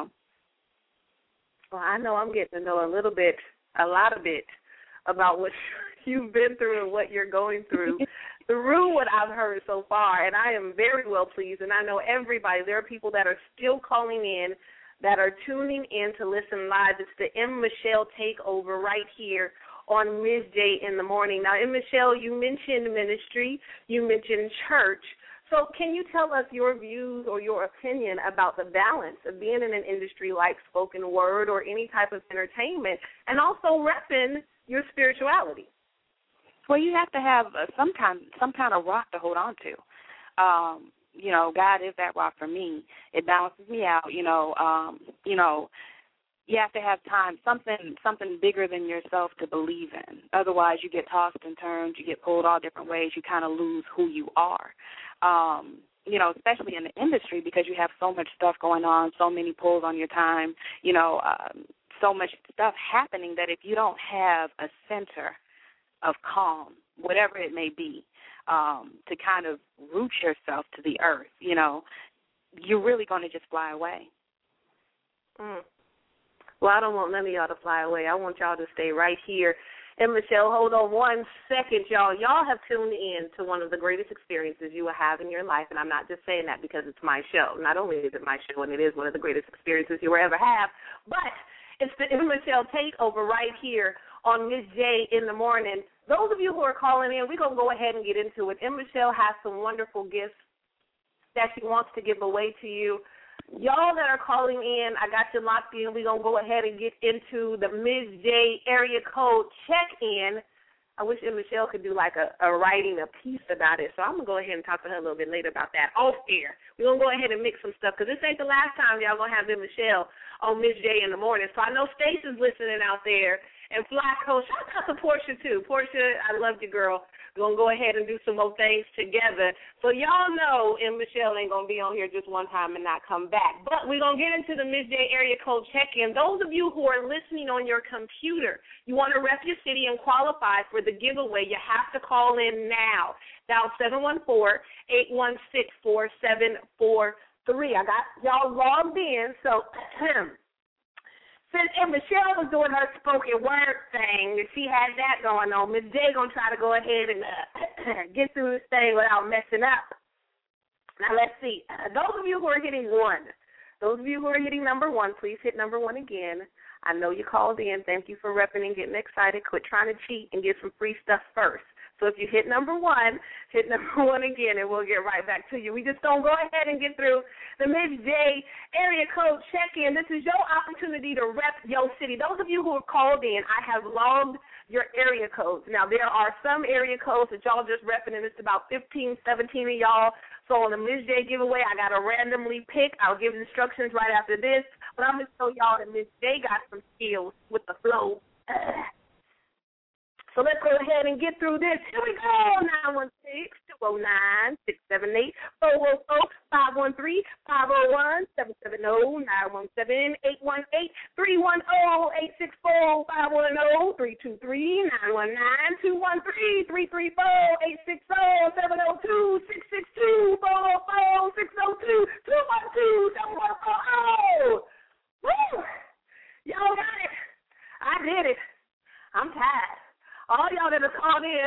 Well, I know I'm getting to know a lot of bit about what you've been through and what you're going through what I've heard so far, and I am very well pleased, and I know everybody, there are people that are still calling in, that are tuning in to listen live. It's the M. Michelle Takeover right here on Ms. J in the Morning. Now, M. Michelle, you mentioned ministry, you mentioned church. So can you tell us your views or your opinion about the balance of being in an industry like spoken word or any type of entertainment and also repping your spirituality? Well, you have to have some kind of rock to hold on to. God is that rock for me. It balances me out. You have to have time, something bigger than yourself to believe in. Otherwise, you get tossed and turned, you get pulled all different ways. You kind of lose who you are. Especially in the industry because you have so much stuff going on, so many pulls on your time, so much stuff happening that if you don't have a center of calm, whatever it may be, to kind of root yourself to the earth, you're really going to just fly away. Well, I don't want none of y'all to fly away. I want y'all to stay right here. And, Michelle, hold on 1 second, y'all. Y'all have tuned in to one of the greatest experiences you will have in your life, and I'm not just saying that because it's my show. Not only is it my show, and it is one of the greatest experiences you will ever have, but it's the M. Michelle Takeover right here on Ms. J in the Morning. Those of you who are calling in, we're going to go ahead and get into it. M. Michelle has some wonderful gifts that she wants to give away to you. Y'all that are calling in, I got you locked in. We're going to go ahead and get into the Ms. J area code check-in. I wish Michelle could do like a writing a piece about it, so I'm going to go ahead and talk to her a little bit later about that off air. We're going to go ahead and mix some stuff because this ain't the last time y'all going to have Michelle on Ms. J in the Morning. So I know Stacey's listening out there. And Flacco, shout out to Portia, too. Portia, I love you, girl. We're going to go ahead and do some more things together. So y'all know M. Michelle ain't going to be on here just one time and not come back. But we're going to get into the Ms. J area code check-in. Those of you who are listening on your computer, you want to rep your city and qualify for the giveaway, you have to call in now. Dial 714-816-4743. I got y'all logged in, so since Michelle was doing her spoken word thing, she had that going on, Ms. J going to try to go ahead and get through this thing without messing up. Now, let's see. Those of you who are hitting 1, those of you who are hitting number 1, please hit number 1 again. I know you called in. Thank you for repping and getting excited. Quit trying to cheat and get some free stuff first. So if you hit number 1, hit number 1 again, and we'll get right back to you. We just don't go ahead and get through the Ms. J area code check-in. This is your opportunity to rep your city. Those of you who have called in, I have logged your area codes. Now, there are some area codes that y'all just repping, and it's about 15, 17 of y'all. So on the Ms. J giveaway, I got to randomly pick. I'll give instructions right after this. But I'm going to show y'all that Ms. J got some skills with the flow. So let's go ahead and get through this. Here we go. 916-209-678-440-513-501-770-917-818-310-864-510-323-4 866-404-602-212-602-212-712-212. Woo! Y'all got it. I did it. I'm tired. All y'all that have called in,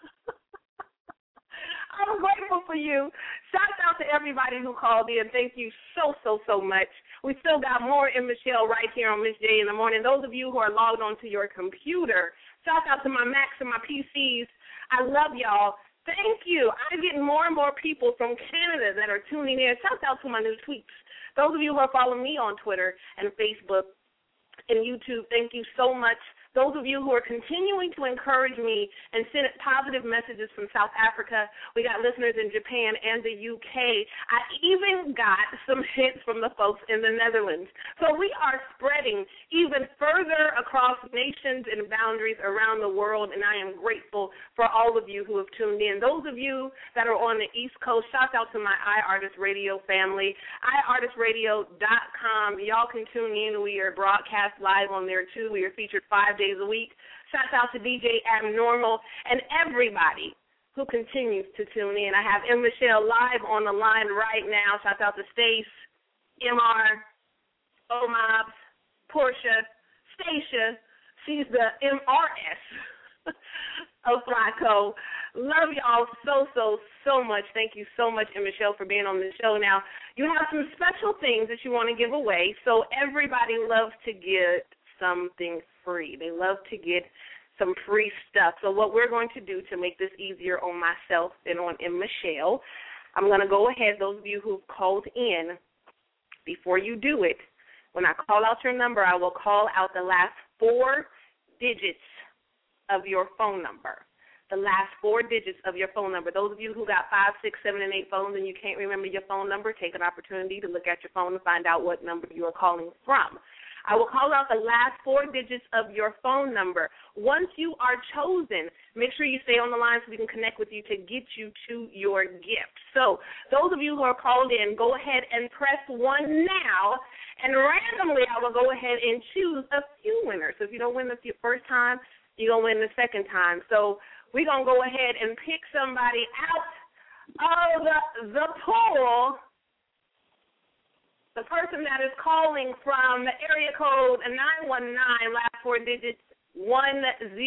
I'm grateful for you. Shout out to everybody who called in. Thank you so much. We still got more in Michelle right here on Ms. J in the Morning. Those of you who are logged onto your computer, shout out to my Macs and my PCs. I love y'all. Thank you. I'm getting more and more people from Canada that are tuning in. Shout out to my new tweets. Those of you who are following me on Twitter and Facebook and YouTube, thank you so much. Those of you who are continuing to encourage me and send positive messages from South Africa. We got listeners in Japan and the UK. I even got some hits from the folks in the Netherlands. So we are spreading even further across nations and boundaries around the world, and I am grateful for all of you who have tuned in. Those of you that are on the East Coast, shout out to my iArtist Radio family, iArtistRadio.com. Y'all can tune in. We are broadcast live on there, too. We are featured 5 days a week. Shout out to DJ Abnormal and everybody who continues to tune in. I have M. Michelle live on the line right now. Shout out to Stace, MR, O-Mobs, Portia, Stacia. She's the MRS of Flacco. Love y'all so much. Thank you so much, M. Michelle, for being on the show. Now, you have some special things that you want to give away, so everybody loves to get something free. They love to get some free stuff. So what we're going to do to make this easier on myself and on M. Michelle, I'm going to go ahead, those of you who've called in, before you do it, when I call out your number, I will call out the last 4 digits of your phone number. The last 4 digits of your phone number. Those of you who got 5, 6, 7, and 8 phones and you can't remember your phone number, take an opportunity to look at your phone and find out what number you are calling from. I will call out the last 4 digits of your phone number. Once you are chosen, make sure you stay on the line so we can connect with you to get you to your gift. So those of you who are called in, go ahead and press 1 now, and randomly I will go ahead and choose a few winners. So if you don't win the first time, you're going to win the second time. So we're going to go ahead and pick somebody out of the pool. The person that is calling from area code 919, last 4 digits, 1002.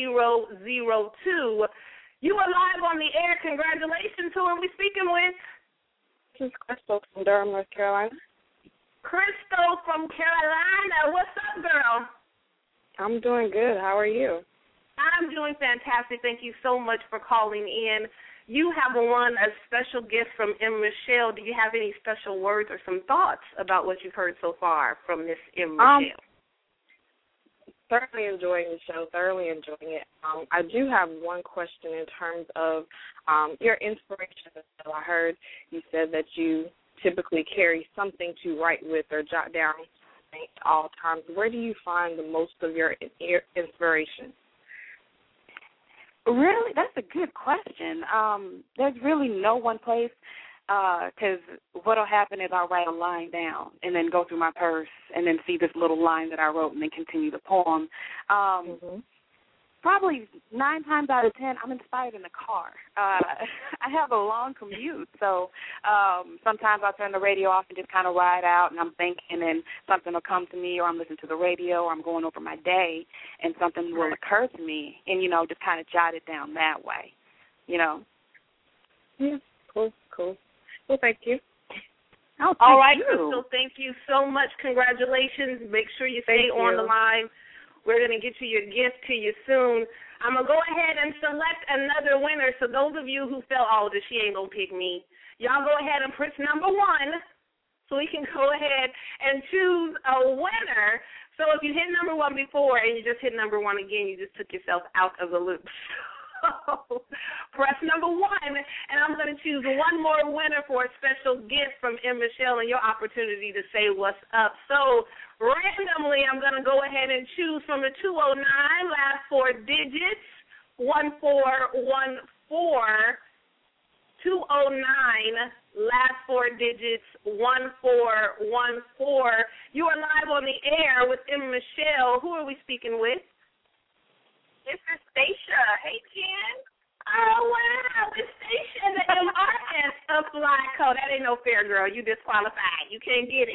You are live on the air. Congratulations. Who are we speaking with? This is Crystal from Durham, North Carolina. Crystal from Carolina. What's up, girl? I'm doing good. How are you? I'm doing fantastic. Thank you so much for calling in. You have won a special gift from M. Michelle. Do you have any special words or some thoughts about what you've heard so far from Miss M. Michelle? Thoroughly enjoying the show, thoroughly enjoying it. I do have one question in terms of your inspiration. I heard you said that you typically carry something to write with or jot down at all times. Where do you find the most of your inspiration? Really, that's a good question. There's really no one place, because what will happen is I'll write a line down and then go through my purse and then see this little line that I wrote and then continue the poem. Probably 9 times out of 10, I'm inspired in the car. I have a long commute, so sometimes I'll turn the radio off and just kind of ride out, and I'm thinking, and something will come to me, or I'm listening to the radio, or I'm going over my day, and something will occur to me, and, just kind of jot it down that way, Yeah, cool. Well, thank you. Oh, all right, Crystal, thank you so much. Congratulations. Make sure you stay on the line. We're going to get you your gift to you soon. I'm going to go ahead and select another winner. So those of you who felt, she ain't going to pick me, y'all go ahead and press number 1 so we can go ahead and choose a winner. So if you hit number 1 before and you just hit number 1 again, you just took yourself out of the loop. So press number 1, and I'm going to choose one more winner for a special gift from M. Michelle and your opportunity to say what's up. So randomly, I'm going to go ahead and choose from the 209, last 4 digits, 1414, 209, last 4 digits, 1414. You are live on the air with M. Michelle. Who are we speaking with? This is Stacia. Hey, Jen. Oh, wow. It's Stacia, the MRS of Flacco. That ain't no fair, girl. You disqualified. You can't get it.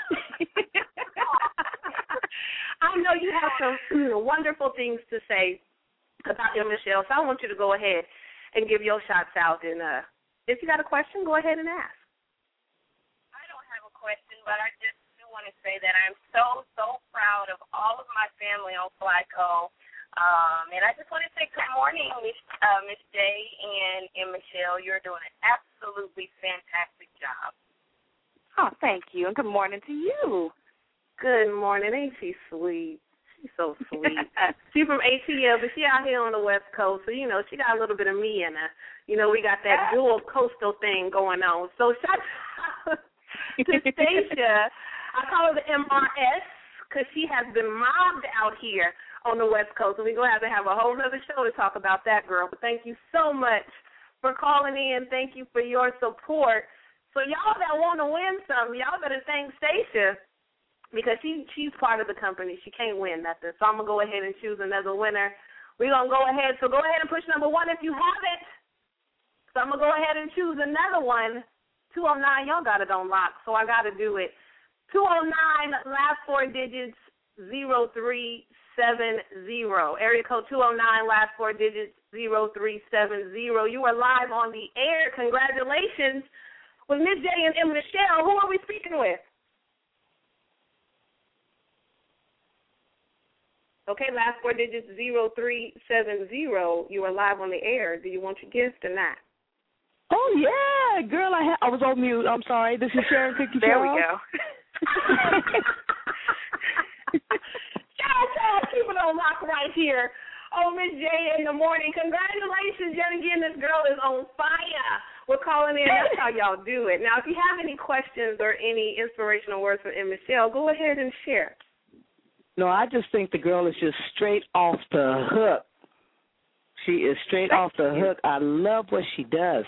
I know you have some wonderful things to say about M. Michelle, so I want you to go ahead and give your shots out. And if you got a question, go ahead and ask. I don't have a question, but I just do want to say that I'm so proud of all of my family on Flacco. And I just want to say good morning, Miss J and M. Michelle. You're doing an absolutely fantastic job. Oh, thank you, and good morning to you. Good morning. Ain't she sweet? She's so sweet. She's from ATL, but she out here on the West Coast, so, you know, she got a little bit of me in her. You know, we got that dual coastal thing going on. So shout out to Stacia. I call her the MRS because she has been mobbed out here on the West Coast, and we're going to have a whole other show to talk about that, girl. But thank you so much for calling in. Thank you for your support. So y'all that want to win something, y'all better thank Stacia because she's part of the company. She can't win nothing. So I'm going to go ahead and choose another winner. We're going to go ahead. So go ahead and push number 1 if you haven't. So I'm going to go ahead and choose another one. 209, y'all got it on lock, so I got to do it. 209, last 4 digits, 0370. Area code 209, last 4 digits, 0370. You are live on the air. Congratulations. With Miss J and M. Michelle, who are we speaking with? Okay, last 4 digits, 0370. You are live on the air. Do you want your gift or not? Oh, yeah. Girl, I was on mute. I'm sorry. This is Sharon Cookie. There we go. Y'all keep it on lock right here. Oh, Miss J in the morning. Congratulations, yet again. This girl is on fire. We're calling in. That's how y'all do it. Now, if you have any questions or any inspirational words from M. Michelle, go ahead and share. No, I just think the girl is just straight off the hook. She is straight off the hook. I love what she does.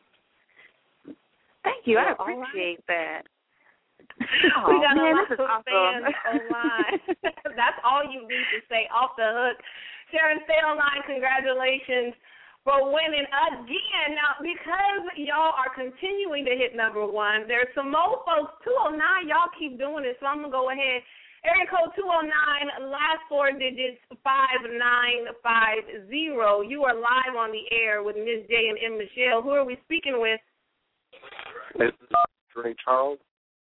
Thank you. I appreciate that. Oh, we got a lot of fans online. That's all you need to say, off the hook. Sharon, stay online. Congratulations for winning again. Now, because y'all are continuing to hit number 1, there's some more folks. 209, y'all keep doing it, so I'm going to go ahead. Area code 209, last 4 digits, 5950. You are live on the air with Ms. J and M. Michelle. Who are we speaking with? This is Dre Charles.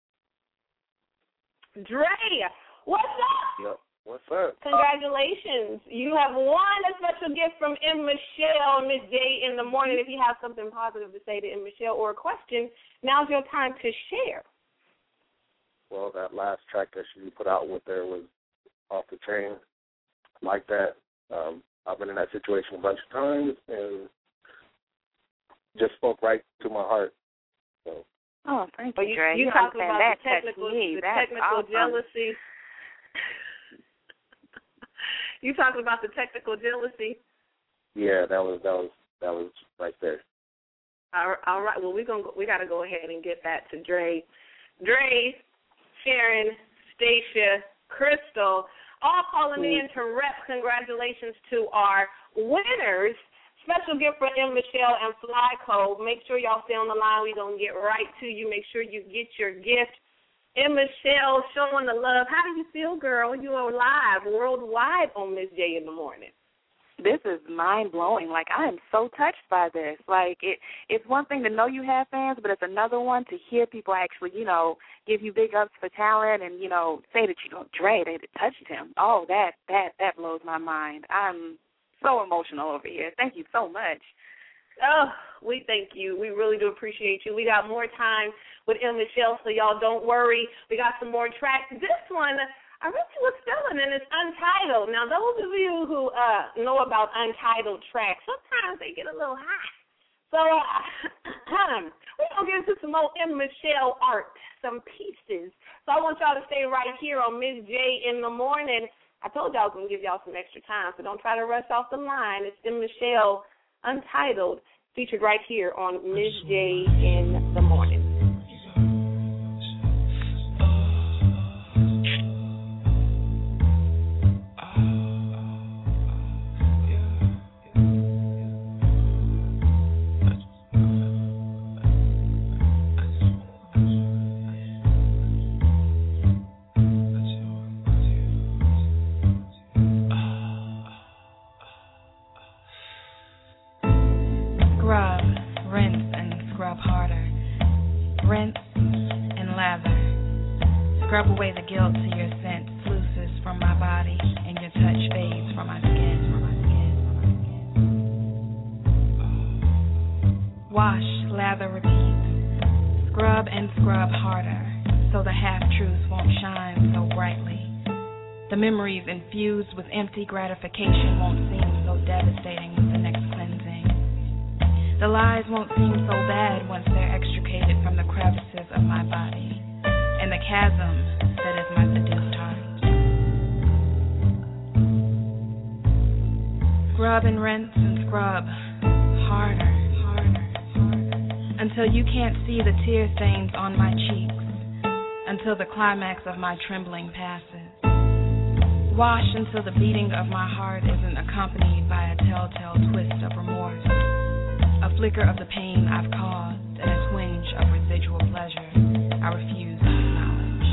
Dre, what's up? Yep. What's up? Congratulations. You have won a special gift from M. Michelle, Ms. J in the morning. If you have something positive to say to M. Michelle or a question, now's your time to share. Well, that last track that she put out with there was off the chain. I like that. I've been in that situation a bunch of times and just spoke right to my heart. So. Oh, thank you, Dre. You talking about the technical awesome. jealousy. You talking about the technical jealousy? Yeah, that was right there. All right. Well, we got to go ahead and get that to Dre. Dre, Sharon, Stacia, Crystal, all calling in to rep. Congratulations to our winners. Special gift for M. Michelle and Flyco. Make sure y'all stay on the line. We're going to get right to you. Make sure you get your gift. M. Michelle showing the love. How do you feel, girl? You are live worldwide on Miss J in the morning. This is mind-blowing. Like, I am so touched by this. Like, it's one thing to know you have fans, but it's another one to hear people actually, you know, give you big ups for talent and, you know, say that, you know, Dre, they touched him. Oh, that blows my mind. I'm so emotional over here. Thank you so much. Oh, we thank you. We really do appreciate you. We got more time with M. Michelle, so y'all don't worry. We got some more tracks. This one, I really was feeling, and it's Untitled. Now, those of you who know about Untitled tracks, sometimes they get a little hot. So we're going to get into some more M. Michelle art, some pieces. So I want y'all to stay right here on Miss J in the morning. I told y'all I was going to give y'all some extra time, so don't try to rush off the line. It's M. Michelle, Untitled, featured right here on Miss J in the morning. Scrub away the guilt to your scent, fluces from my body, and your touch fades from my skin. Wash, lather, repeat. Scrub and scrub harder, so the half-truths won't shine so brightly. The memories infused with empty gratification won't seem so devastating with the next cleansing. The lies won't seem so bad once they're extricated from the crevices of my body and the chasm that is my seduced heart. Scrub and rinse and scrub, harder, until you can't see the tear stains on my cheeks, until the climax of my trembling passes. Wash until the beating of my heart isn't accompanied by a telltale twist of remorse, a flicker of the pain I've caused, and a twinge of residual pleasure I refuse to acknowledge.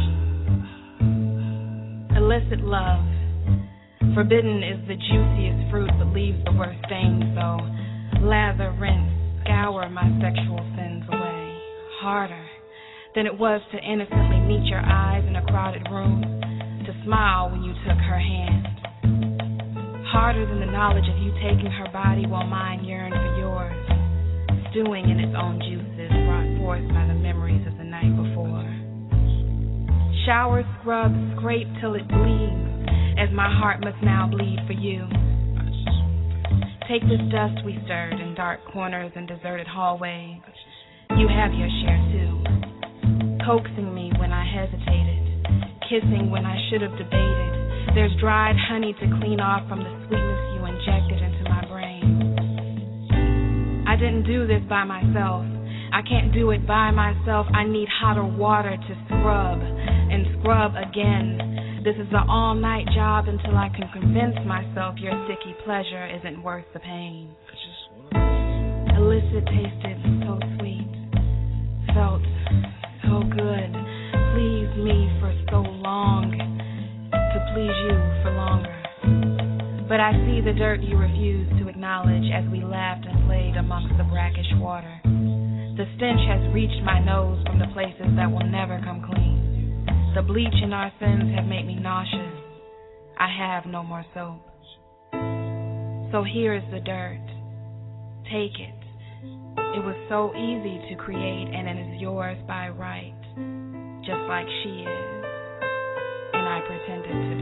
Illicit love. Forbidden is the juiciest fruit but leaves the worst stain, so lather, rinse, scour my sexual sins away, harder than it was to innocently meet your eyes in a crowded room, to smile when you took her hand, harder than the knowledge of you taking her body while mine yearned for yours, stewing in its own juices brought forth by the memories of the night before. Shower, scrub, scrape till it bleeds, as my heart must now bleed for you. Take this dust we stirred in dark corners and deserted hallways. You have your share too. Coaxing me when I hesitated, kissing when I should have debated. There's dried honey to clean off from the sweetness you injected into my brain. I didn't do this by myself. I can't do it by myself. I need hotter water to scrub and scrub again. This is an all-night job until I can convince myself your sticky pleasure isn't worth the pain. Illicit tasted so sweet, felt so good, pleased me for so long, to please you for longer. But I see the dirt you refuse to acknowledge as we laughed and played amongst the brackish water. The stench has reached my nose from the places that will never come clean. The bleach in our sins have made me nauseous. I have no more soap. So here is the dirt. Take it. It was so easy to create, and it is yours by right, just like she is, and I pretended to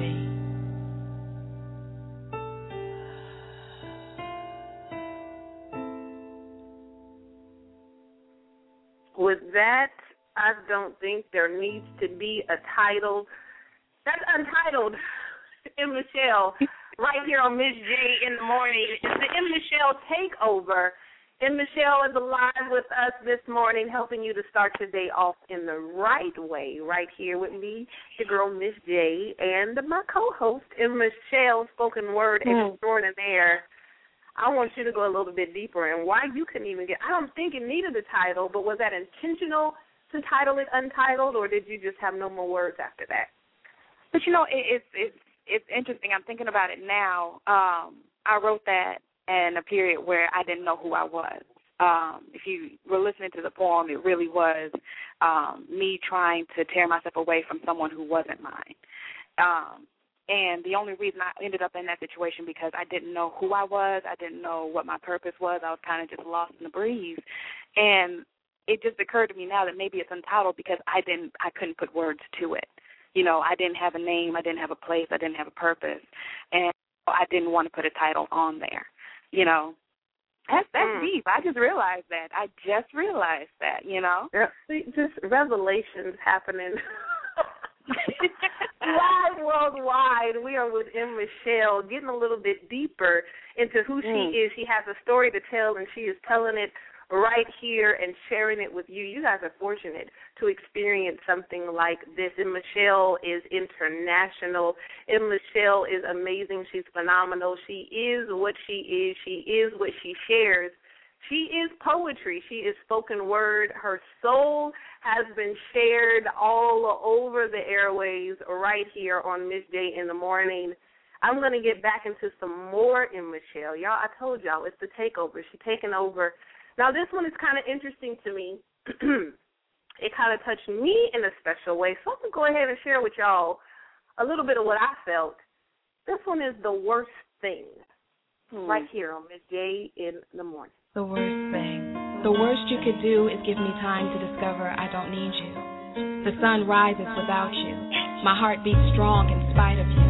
be. With that, I don't think there needs to be a title. That's Untitled, M. Michelle, right here on Miss J in the morning. It's the M. Michelle Takeover. M. Michelle is alive with us this morning, helping you to start your day off in the right way, right here with me, your girl Miss J, and my co-host, M. Michelle, spoken word extraordinaire. I want you to go a little bit deeper and why you couldn't even get, I don't think it needed a title, but was that intentional to title it Untitled, or did you just have no more words after that? But, you know, it's interesting. I'm thinking about it now. I wrote that in a period where I didn't know who I was. If you were listening to the poem, it really was me trying to tear myself away from someone who wasn't mine. And the only reason I ended up in that situation because I didn't know who I was. I didn't know what my purpose was. I was kind of just lost in the breeze. And it just occurred to me now that maybe it's Untitled because I couldn't put words to it. You know, I didn't have a name, I didn't have a place, I didn't have a purpose, and I didn't want to put a title on there. You know, that's deep. I just realized that. You know. Just revelations happening. Live worldwide, we are with M. Michelle, getting a little bit deeper into who she is. She has a story to tell, and she is telling it right here and sharing it with you. You guys are fortunate to experience something like this. And Michelle is international. And Michelle is amazing. She's phenomenal. She is what she is. She is what she shares. She is poetry. She is spoken word. Her soul has been shared all over the airways right here on Miss J in the morning. I'm going to get back into some more in Michelle. Y'all, I told y'all, it's the takeover. She's taking over. Now, this one is kind of interesting to me. It kind of touched me in a special way. So I'm going to go ahead and share with y'all a little bit of what I felt. This one is the worst thing right here on Miss J in the morning. The worst thing. The worst you could do is give me time to discover I don't need you. The sun rises without you. My heart beats strong in spite of you.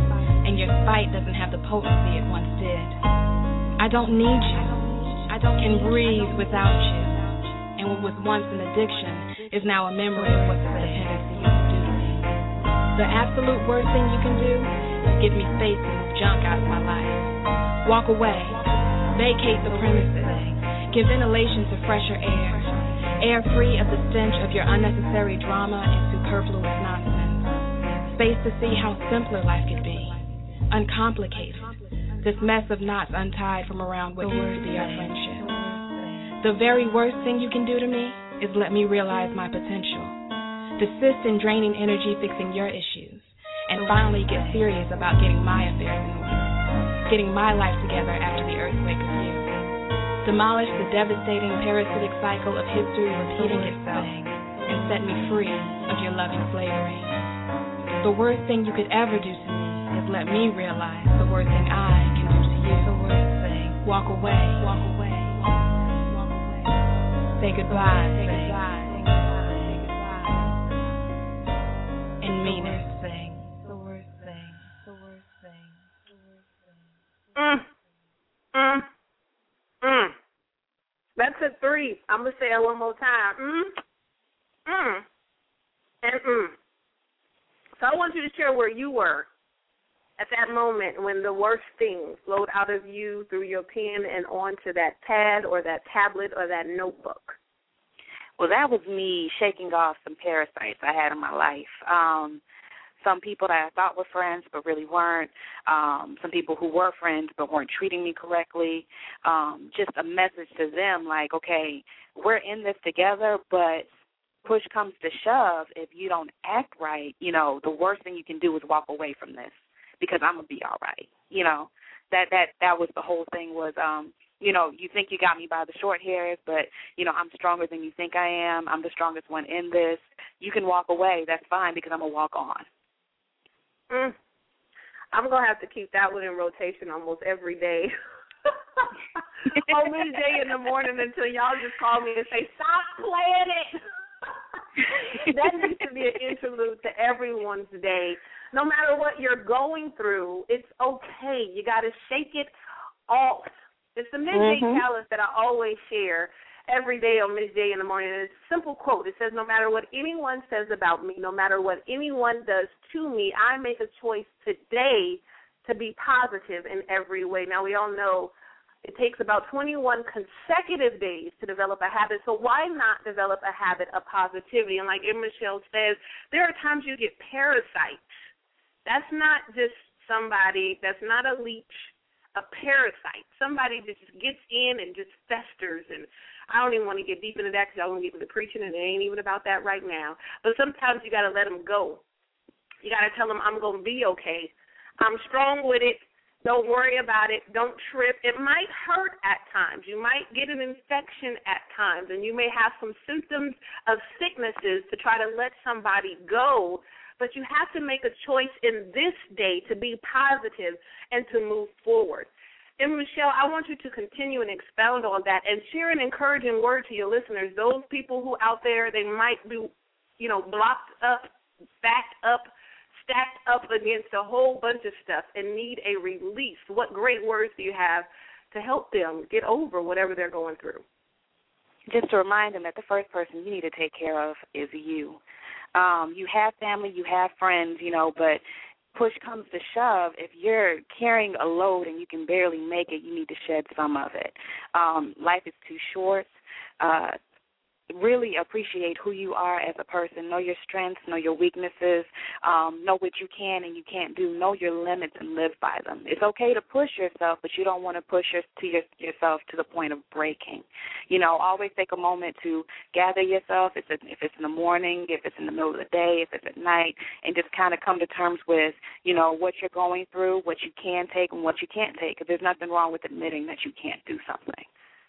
and your spite doesn't have the potency it once did. I don't need you. I can breathe without you. And what was once an addiction is now a memory of what the dependency used to do to me. The absolute worst thing you can do is give me space to move junk out of my life. Walk away. Vacate the premises. Give ventilation to fresher air free of the stench of your unnecessary drama and superfluous nonsense. Space to see how simpler life could be. Uncomplicated. This mess of knots untied from around what used to be our friendship. The very worst thing you can do to me is let me realize my potential. Desist in draining energy fixing your issues, and finally get serious about getting my affairs in order. Getting my life together after the earthquake of you. Demolish the devastating parasitic cycle of history repeating itself, and set me free of your loving slavery. The worst thing you could ever do to me is let me realize the worst thing I can do to you. The worst thing. Walk away. Walk away. Walk away. Say goodbye. Say goodbye. Say goodbye. And mean it. The worst thing. The worst thing. The worst thing. That's a 3. I'm going to say it one more time. So I want you to share where you were at that moment when the worst thing flowed out of you through your pen and onto that pad or that tablet or that notebook. Well, that was me shaking off some parasites I had in my life. Some people that I thought were friends but really weren't. Some people who were friends but weren't treating me correctly. Just a message to them like, okay, we're in this together, but push comes to shove, if you don't act right, the worst thing you can do is walk away from this because I'm going to be all right. That was the whole thing was, you think you got me by the short hairs, but, I'm stronger than you think I am. I'm the strongest one in this. You can walk away. That's fine because I'm going to walk on. I'm going to have to keep that one in rotation almost every day. On midday in the morning until y'all just call me and say, stop playing it. That needs to be an interlude to everyone's day. No matter what you're going through, it's okay. You got to shake it off. It's the midday challenge that I always share every day on midday in the morning. It's a simple quote. It says, no matter what anyone says about me, no matter what anyone does to me, I make a choice today to be positive in every way. Now, we all know it takes about 21 consecutive days to develop a habit, so why not develop a habit of positivity? And like Michelle says, there are times you get parasites. That's not just somebody, that's not a leech, a parasite, somebody that just gets in and just festers. And I don't even want to get deep into that because I want to get into preaching, and it ain't even about that right now. But sometimes you got to let them go. You got to tell them, I'm going to be okay. I'm strong with it. Don't worry about it. Don't trip. It might hurt at times. You might get an infection at times, and you may have some symptoms of sicknesses to try to let somebody go. But you have to make a choice in this day to be positive and to move forward. And, Michelle, I want you to continue and expound on that and share an encouraging word to your listeners. Those people who out there, they might be, blocked up, backed up, stacked up against a whole bunch of stuff and need a release. What great words do you have to help them get over whatever they're going through? Just to remind them that the first person you need to take care of is you. You have family, you have friends, but push comes to shove. If you're carrying a load and you can barely make it, you need to shed some of it. Life is too short. Really appreciate who you are as a person. Know your strengths, know your weaknesses, know what you can and you can't do. Know your limits and live by them. It's okay to push yourself, but you don't want to push yourself to the point of breaking. Always take a moment to gather yourself, if it's in the morning, if it's in the middle of the day, if it's at night, and just kind of come to terms with, what you're going through, what you can take and what you can't take. Because there's nothing wrong with admitting that you can't do something.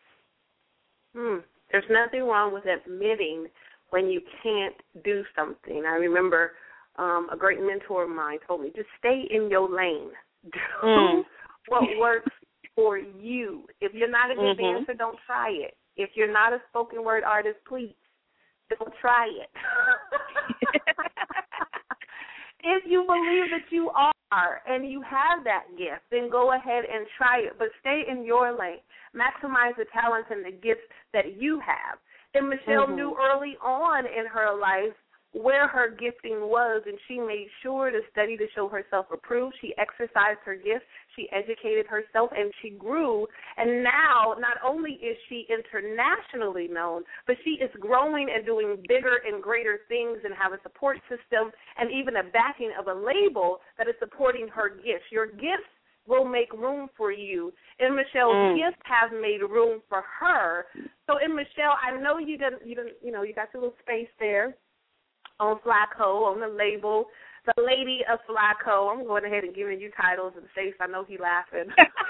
There's nothing wrong with admitting when you can't do something. I remember a great mentor of mine told me, just stay in your lane. Do what works for you. If you're not a good dancer, don't try it. If you're not a spoken word artist, please don't try it. If you believe that you are are and you have that gift, then go ahead and try it, but stay in your lane. Maximize the talents and the gifts that you have. And Michelle knew early on in her life where her gifting was, and she made sure to study to show herself approved. She exercised her gift, she educated herself, and she grew. And now, not only is she internationally known, but she is growing and doing bigger and greater things and have a support system and even a backing of a label that is supporting her gifts. Your gifts will make room for you. And Michelle's gifts have made room for her. So, in Michelle, I know you got your little space there on Flaco, on the label, the Lady of Flaco. I'm going ahead and giving you titles and Stace. I know he laughing.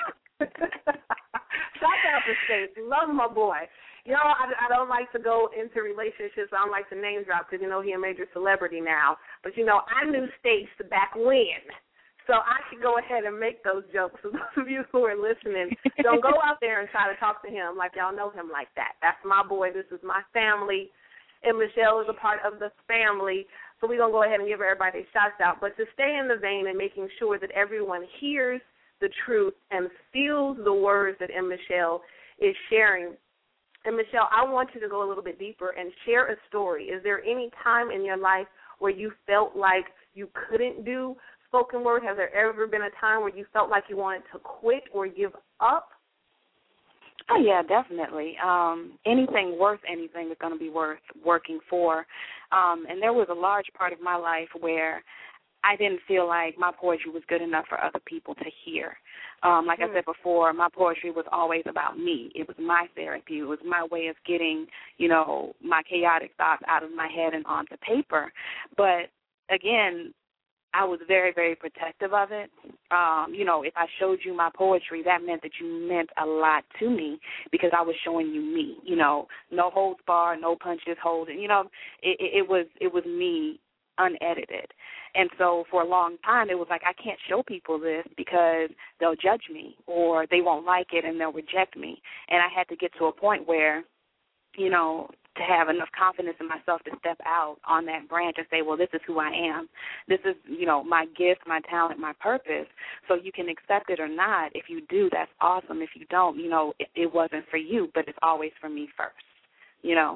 Shout out to Stace. Love my boy. You know, I don't like to go into relationships. I don't like to name drop because, he a major celebrity now. But, I knew Stace back when. So I should go ahead and make those jokes. So those of you who are listening, don't go out there and try to talk to him like y'all know him like that. That's my boy. This is my family. And Michelle is a part of the family, so we're going to go ahead and give everybody a shout-out. But to stay in the vein and making sure that everyone hears the truth and feels the words that M. Michelle is sharing. And, Michelle, I want you to go a little bit deeper and share a story. Is there any time in your life where you felt like you couldn't do spoken word? Has there ever been a time where you felt like you wanted to quit or give up? Oh, yeah, definitely. Anything worth anything is going to be worth working for. And there was a large part of my life where I didn't feel like my poetry was good enough for other people to hear. Like I said before, my poetry was always about me. It was my therapy. It was my way of getting, my chaotic thoughts out of my head and onto paper. But, again, I was very, very protective of it. If I showed you my poetry, that meant that you meant a lot to me because I was showing you me. No holds barred, no punches holding. It was me unedited. And so for a long time, it was like I can't show people this because they'll judge me or they won't like it and they'll reject me. And I had to get to a point where, to have enough confidence in myself to step out on that branch and say, well, this is who I am. This is, my gift, my talent, my purpose. So you can accept it or not. If you do, that's awesome. If you don't, it wasn't for you, but it's always for me first,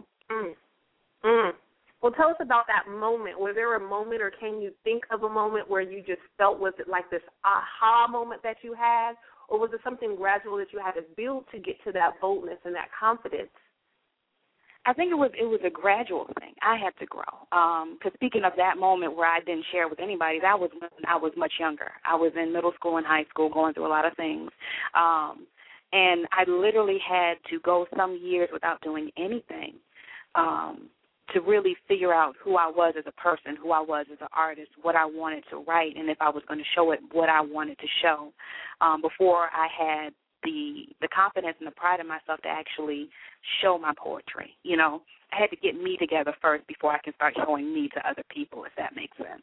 Well, tell us about that moment. Was there a moment or can you think of a moment where you just felt, was it like this aha moment that you had, or was it something gradual that you had to build to get to that boldness and that confidence? I think it was a gradual thing. I had to grow. Because speaking of that moment where I didn't share with anybody, that was when I was much younger. I was in middle school and high school going through a lot of things. And I literally had to go some years without doing anything to really figure out who I was as a person, who I was as an artist, what I wanted to write, and if I was going to show it, what I wanted to show before I had the confidence and the pride in myself to actually show my poetry. I had to get me together first before I can start showing me to other people, if that makes sense.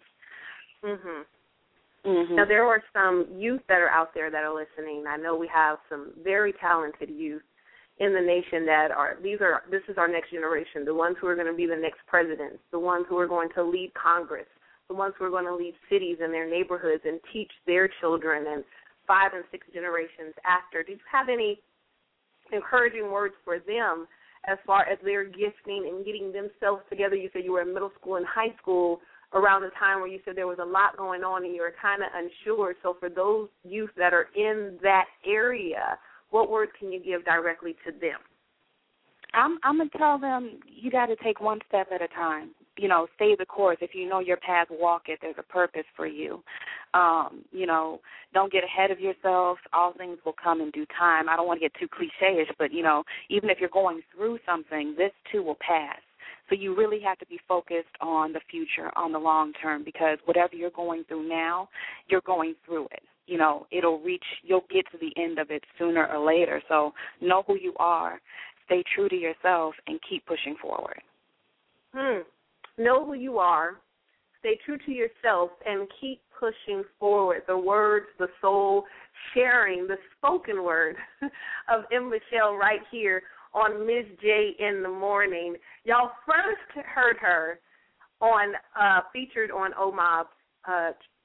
Now, there are some youth that are out there that are listening. I know we have some very talented youth in the nation that this is our next generation, the ones who are going to be the next presidents, the ones who are going to lead Congress, the ones who are going to lead cities and their neighborhoods and teach their children and 5 and 6 generations after. Do you have any encouraging words for them as far as their gifting and getting themselves together? You said you were in middle school and high school around the time where you said there was a lot going on and you were kind of unsure. So for those youth that are in that area, what words can you give directly to them? I'm going to tell them you got to take one step at a time. Stay the course. If you know your path, walk it. There's a purpose for you. Don't get ahead of yourself. All things will come in due time. I don't want to get too cliche-ish, but, even if you're going through something, this too will pass. So you really have to be focused on the future, on the long term, because whatever you're going through now, you're going through it. You'll get to the end of it sooner or later. So know who you are, stay true to yourself, and keep pushing forward. Know who you are, stay true to yourself, and keep pushing forward. The words, the soul, sharing, the spoken word of M. Michelle right here on Ms. J in the Morning. Y'all first heard her featured on OMOB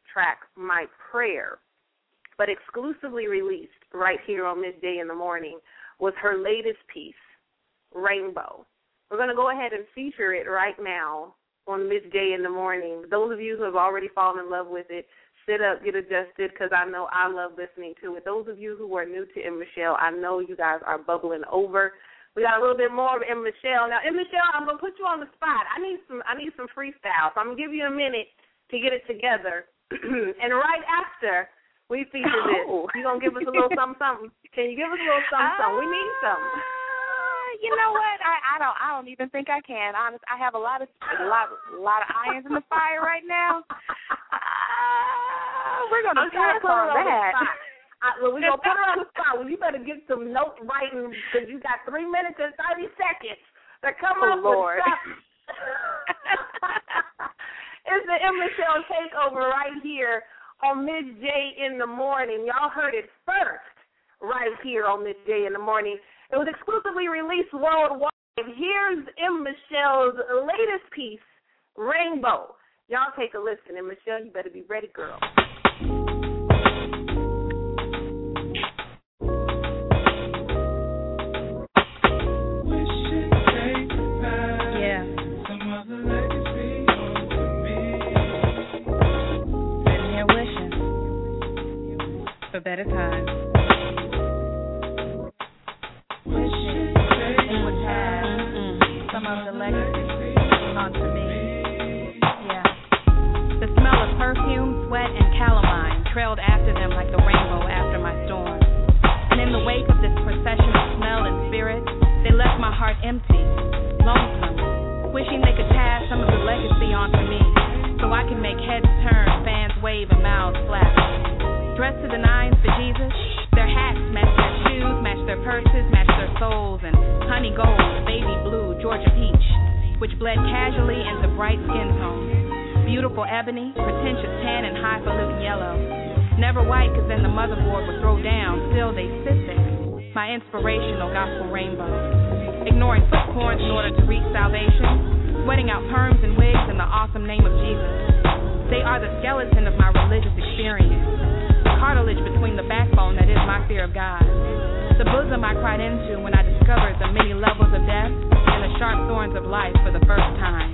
track, My Prayer, but exclusively released right here on Midday in the Morning was her latest piece, Rainbow. We're going to go ahead and feature it right now on Midday in the Morning. Those of you who have already fallen in love with it, sit up, get adjusted, because I know I love listening to it. Those of you who are new to M. Michelle, I know you guys are bubbling over. We got a little bit more of M. Michelle. Now, M. Michelle, I'm going to put you on the spot. I need some freestyle, so I'm going to give you a minute to get it together. And right after we feature this, you're going to give us a little something. Can you give us a little something? We need something. You know what? I don't even think I can. Honest, I have a lot of irons in the fire right now. We're gonna pass on that. We're gonna put her on the spot. Well, you better get some note writing because you got 3 minutes and 30 seconds to come up with stuff. It's the M. Michelle Takeover right here on Midday in the Morning. Y'all heard it first right here on Midday in the Morning. It was exclusively released worldwide. Here's M. Michelle's latest piece, Rainbow. Y'all take a listen, and Michelle, you better be ready, girl. Yeah. Sitting here wishing for better times. Some of the legacy onto me. Yeah. The smell of perfume, sweat, and calamine trailed after them like the rainbow after my storm. And in the wake of this procession of smell and spirit, they left my heart empty, lonesome, wishing they could pass some of the legacy onto me, so I can make heads turn, fans wave, and mouths flap. Dressed to the nines for Jesus, their hats match their shoes, match their purses, match their souls, and honey gold, baby blue, Georgia peach, which bled casually into bright skin tones. Beautiful ebony, pretentious tan, and highfalutin yellow. Never white, because then the motherboard would throw down, still they sit there. My inspirational gospel rainbow. Ignoring foot corns in order to reach salvation, sweating out perms and wigs in the awesome name of Jesus. They are the skeleton of my religious experience. The cartilage between the backbone that is my fear of God. The bosom I cried into when I discovered the many levels of death and the sharp thorns of life for the first time.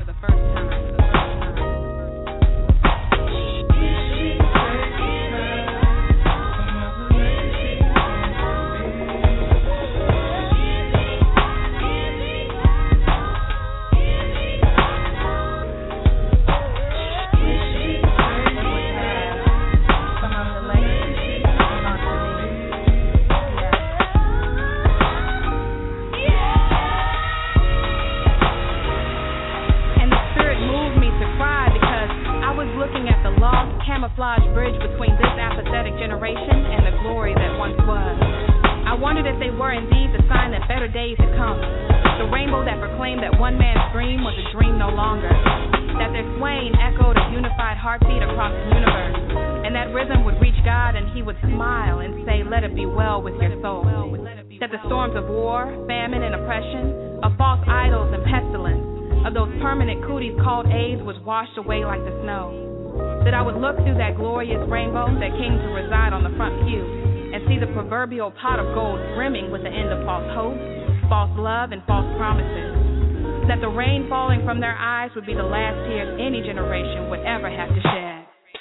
Camouflage bridge between this apathetic generation and the glory that once was. I wondered if they were indeed the sign that better days had come. The rainbow that proclaimed that one man's dream was a dream no longer. That their swaying echoed a unified heartbeat across the universe. And that rhythm would reach God and he would smile and say, let it be well with your soul. That the storms of war, famine, and oppression, of false idols and pestilence, of those permanent cooties called AIDS was washed away like the snow. That I would look through that glorious rainbow that came to reside on the front pew and see the proverbial pot of gold brimming with the end of false hope, false love, and false promises. That the rain falling from their eyes would be the last tears any generation would ever have to shed.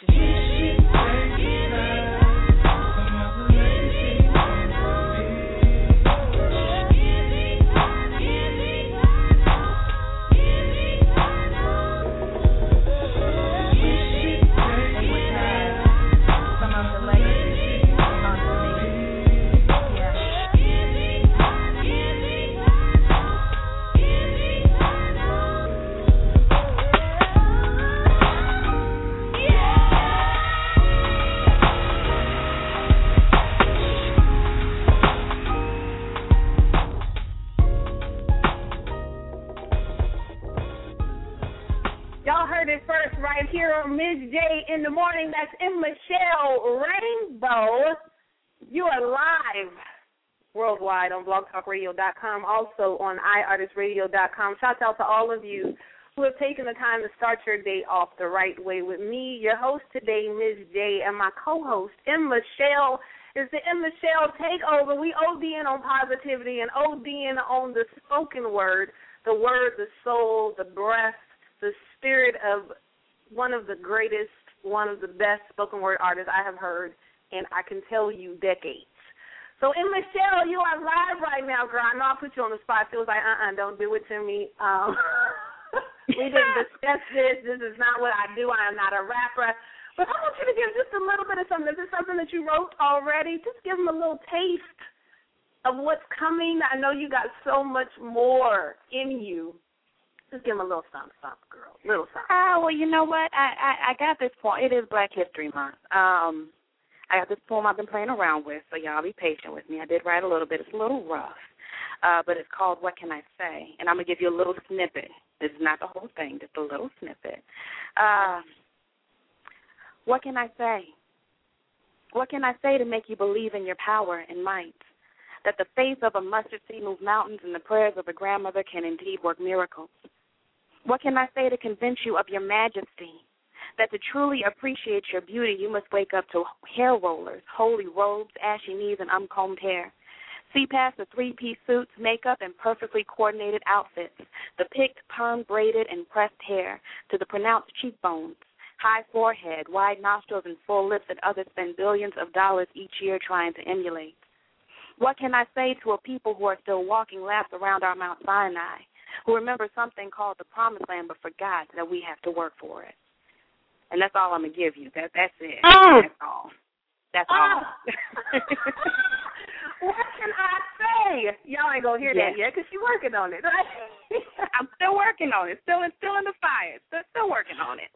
Midday in the Morning. That's M. Michelle Rainbow. You are live worldwide on blogtalkradio.com, also on iartistradio.com. Shout out to all of you who have taken the time to start your day off the right way with me, your host today, Ms. J, and my co-host, M. Michelle. It's the M. Michelle Takeover. We ODing on positivity and ODing on the spoken word, the soul, the breath, the spirit of one of the greatest, one of the best spoken word artists I have heard, and I can tell you decades. So, M. Michelle, you are live right now, girl. I know I put you on the spot. It was like, don't do it to me. We didn't discuss this. This is not what I do. I am not a rapper. But I want you to give just a little bit of something. Is this something that you wrote already? Just give them a little taste of what's coming. I know you got so much more in you. Just give them a little something, girl. Little something. Well, you know what? I got this poem. It is Black History Month. I got this poem I've been playing around with, so y'all be patient with me. I did write a little bit. It's a little rough, but it's called What Can I Say? And I'm going to give you a little snippet. This is not the whole thing, just a little snippet. What can I say? What can I say to make you believe in your power and might? That the faith of a mustard seed moves mountains and the prayers of a grandmother can indeed work miracles. What can I say to convince you of your majesty? That to truly appreciate your beauty, you must wake up to hair rollers, holy robes, ashy knees, and uncombed hair. See past the three-piece suits, makeup, and perfectly coordinated outfits, the picked, perm, braided, and pressed hair, to the pronounced cheekbones, high forehead, wide nostrils, and full lips that others spend billions of dollars each year trying to emulate. What can I say to a people who are still walking laps around our Mount Sinai, who remember something called the Promised Land but forgot that we have to work for it? And that's all I'm going to give you. That's it. That's all. That's all. What can I say? Y'all ain't going to hear that yet because you're working on it. I'm still working on it. Still in the fire. Still working on it.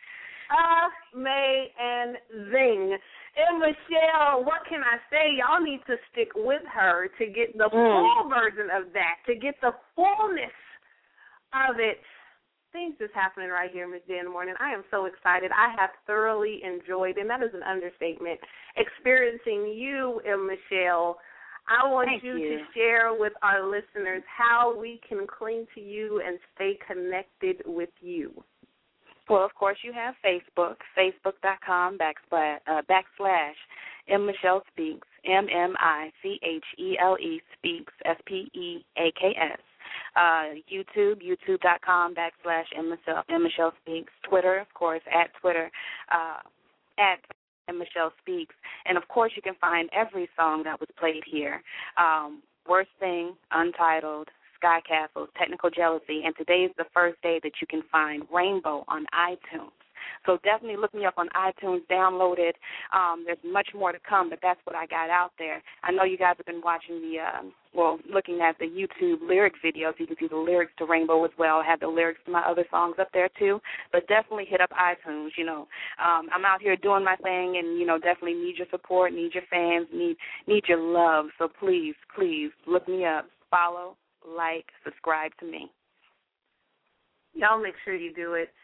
Amazing. And Michelle, what can I say? Y'all need to stick with her to get the full version of that, to get the fullness of it. Things just happening right here, Ms. J, in the morning. I am so excited. I have thoroughly enjoyed, and that is an understatement, experiencing you and Michelle. I want you to share with our listeners how we can cling to you and stay connected with you. Well, of course, you have Facebook, facebook.com /M Michelle Speaks, MMICHELE Speaks, SPEAKS. YouTube, youtube.com /M Michelle Speaks. Twitter, of course, at Twitter, at M Michelle Speaks. And, of course, you can find every song that was played here. Worst Thing, Untitled, Sky Castles, Technical Jealousy, and today's the first day that you can find Rainbow on iTunes. So definitely look me up on iTunes, download it. There's much more to come, but that's what I got out there. I know you guys have been watching looking at the YouTube lyric videos. You can see the lyrics to Rainbow as well. I have the lyrics to my other songs up there too. But definitely hit up iTunes. I'm out here doing my thing, and definitely need your support, need your fans, need your love. So please look me up, follow, like, subscribe to me. Y'all make sure you do it.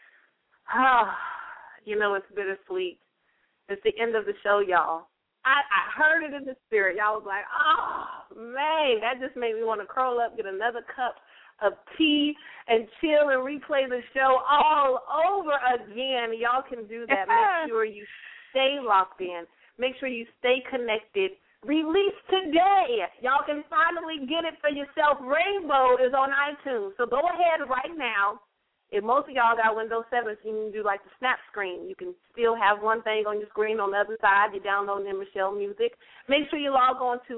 It's bittersweet. It's the end of the show, y'all. I heard it in the spirit. Y'all was like, oh, man, that just made me want to curl up, get another cup of tea, and chill and replay the show all over again. Y'all can do that. Make sure you stay locked in. Make sure you stay connected. Release today. Y'all can finally get it for yourself. Rainbow is on iTunes. So go ahead right now. If most of y'all got Windows 7, so you can do like the snap screen. You can still have one thing on your screen on the other side. You're downloading in Michelle Music. Make sure you log on to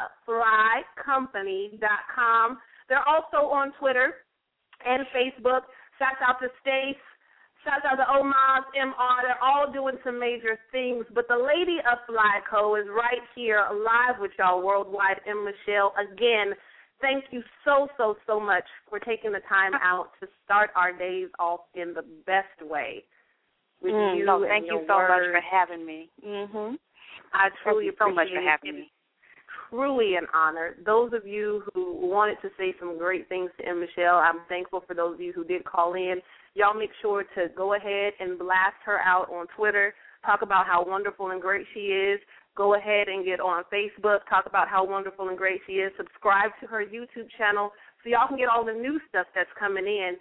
theflycompany.com. They're also on Twitter and Facebook. Shouts out to Stace. Shouts out to Omaz, MR. They're all doing some major things. But the lady of Flyco is right here live with y'all worldwide, M. Michelle. Again, thank you so much for taking the time out to start our days off in the best way with you. No, thank you so much for having me. I truly appreciate so much for having me. Truly an honor. Those of you who wanted to say some great things to M. Michelle, I'm thankful for those of you who did call in. Y'all make sure to go ahead and blast her out on Twitter. Talk about how wonderful and great she is. Go ahead and get on Facebook. Talk about how wonderful and great she is. Subscribe to her YouTube channel so y'all can get all the new stuff that's coming in.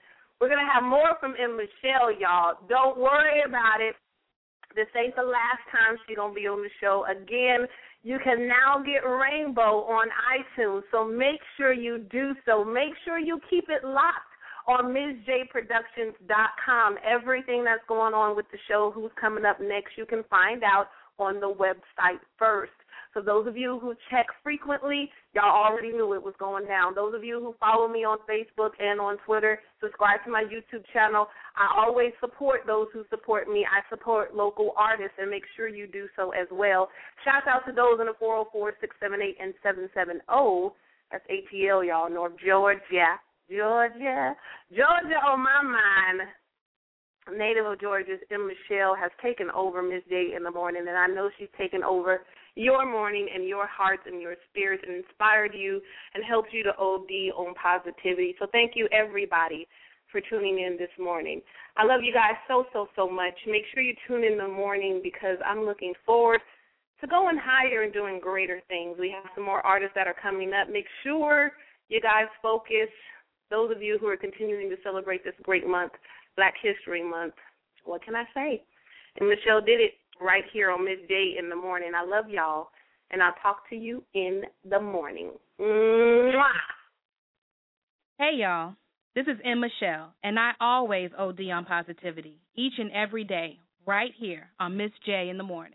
We're going to have more from M. Michelle, y'all. Don't worry about it. This ain't the last time she's going to be on the show. Again, you can now get Rainbow on iTunes, so make sure you do so. Make sure you keep it locked on MsJProductions.com. Everything that's going on with the show, who's coming up next, you can find out on the website first. So those of you who check frequently, y'all already knew it was going down. Those of you who follow me on Facebook and on Twitter, subscribe to my YouTube channel. I always support those who support me. I support local artists, and make sure you do so as well. Shout out to those in the 404, 678, and 770. That's ATL, y'all, North Georgia. Georgia on my mind. Native of Georgia's M. Michelle has taken over Miss J in the morning, and I know she's taken over your morning and your hearts and your spirits and inspired you and helped you to OD on positivity. So thank you, everybody, for tuning in this morning. I love you guys so, so, so much. Make sure you tune in the morning because I'm looking forward to going higher and doing greater things. We have some more artists that are coming up. Make sure you guys focus. Those of you who are continuing to celebrate this great month, Black History Month, what can I say? And Michelle did it right here on Miss J in the morning. I love y'all, and I'll talk to you in the morning. Mwah. Hey, y'all. This is M. Michelle, and I always OD on positivity each and every day right here on Miss J in the morning.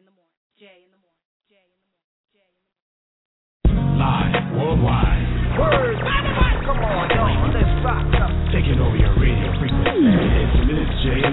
Live worldwide. Word. Come on, y'all. Let's rock up. Taking over your radio frequency. It's Miss J in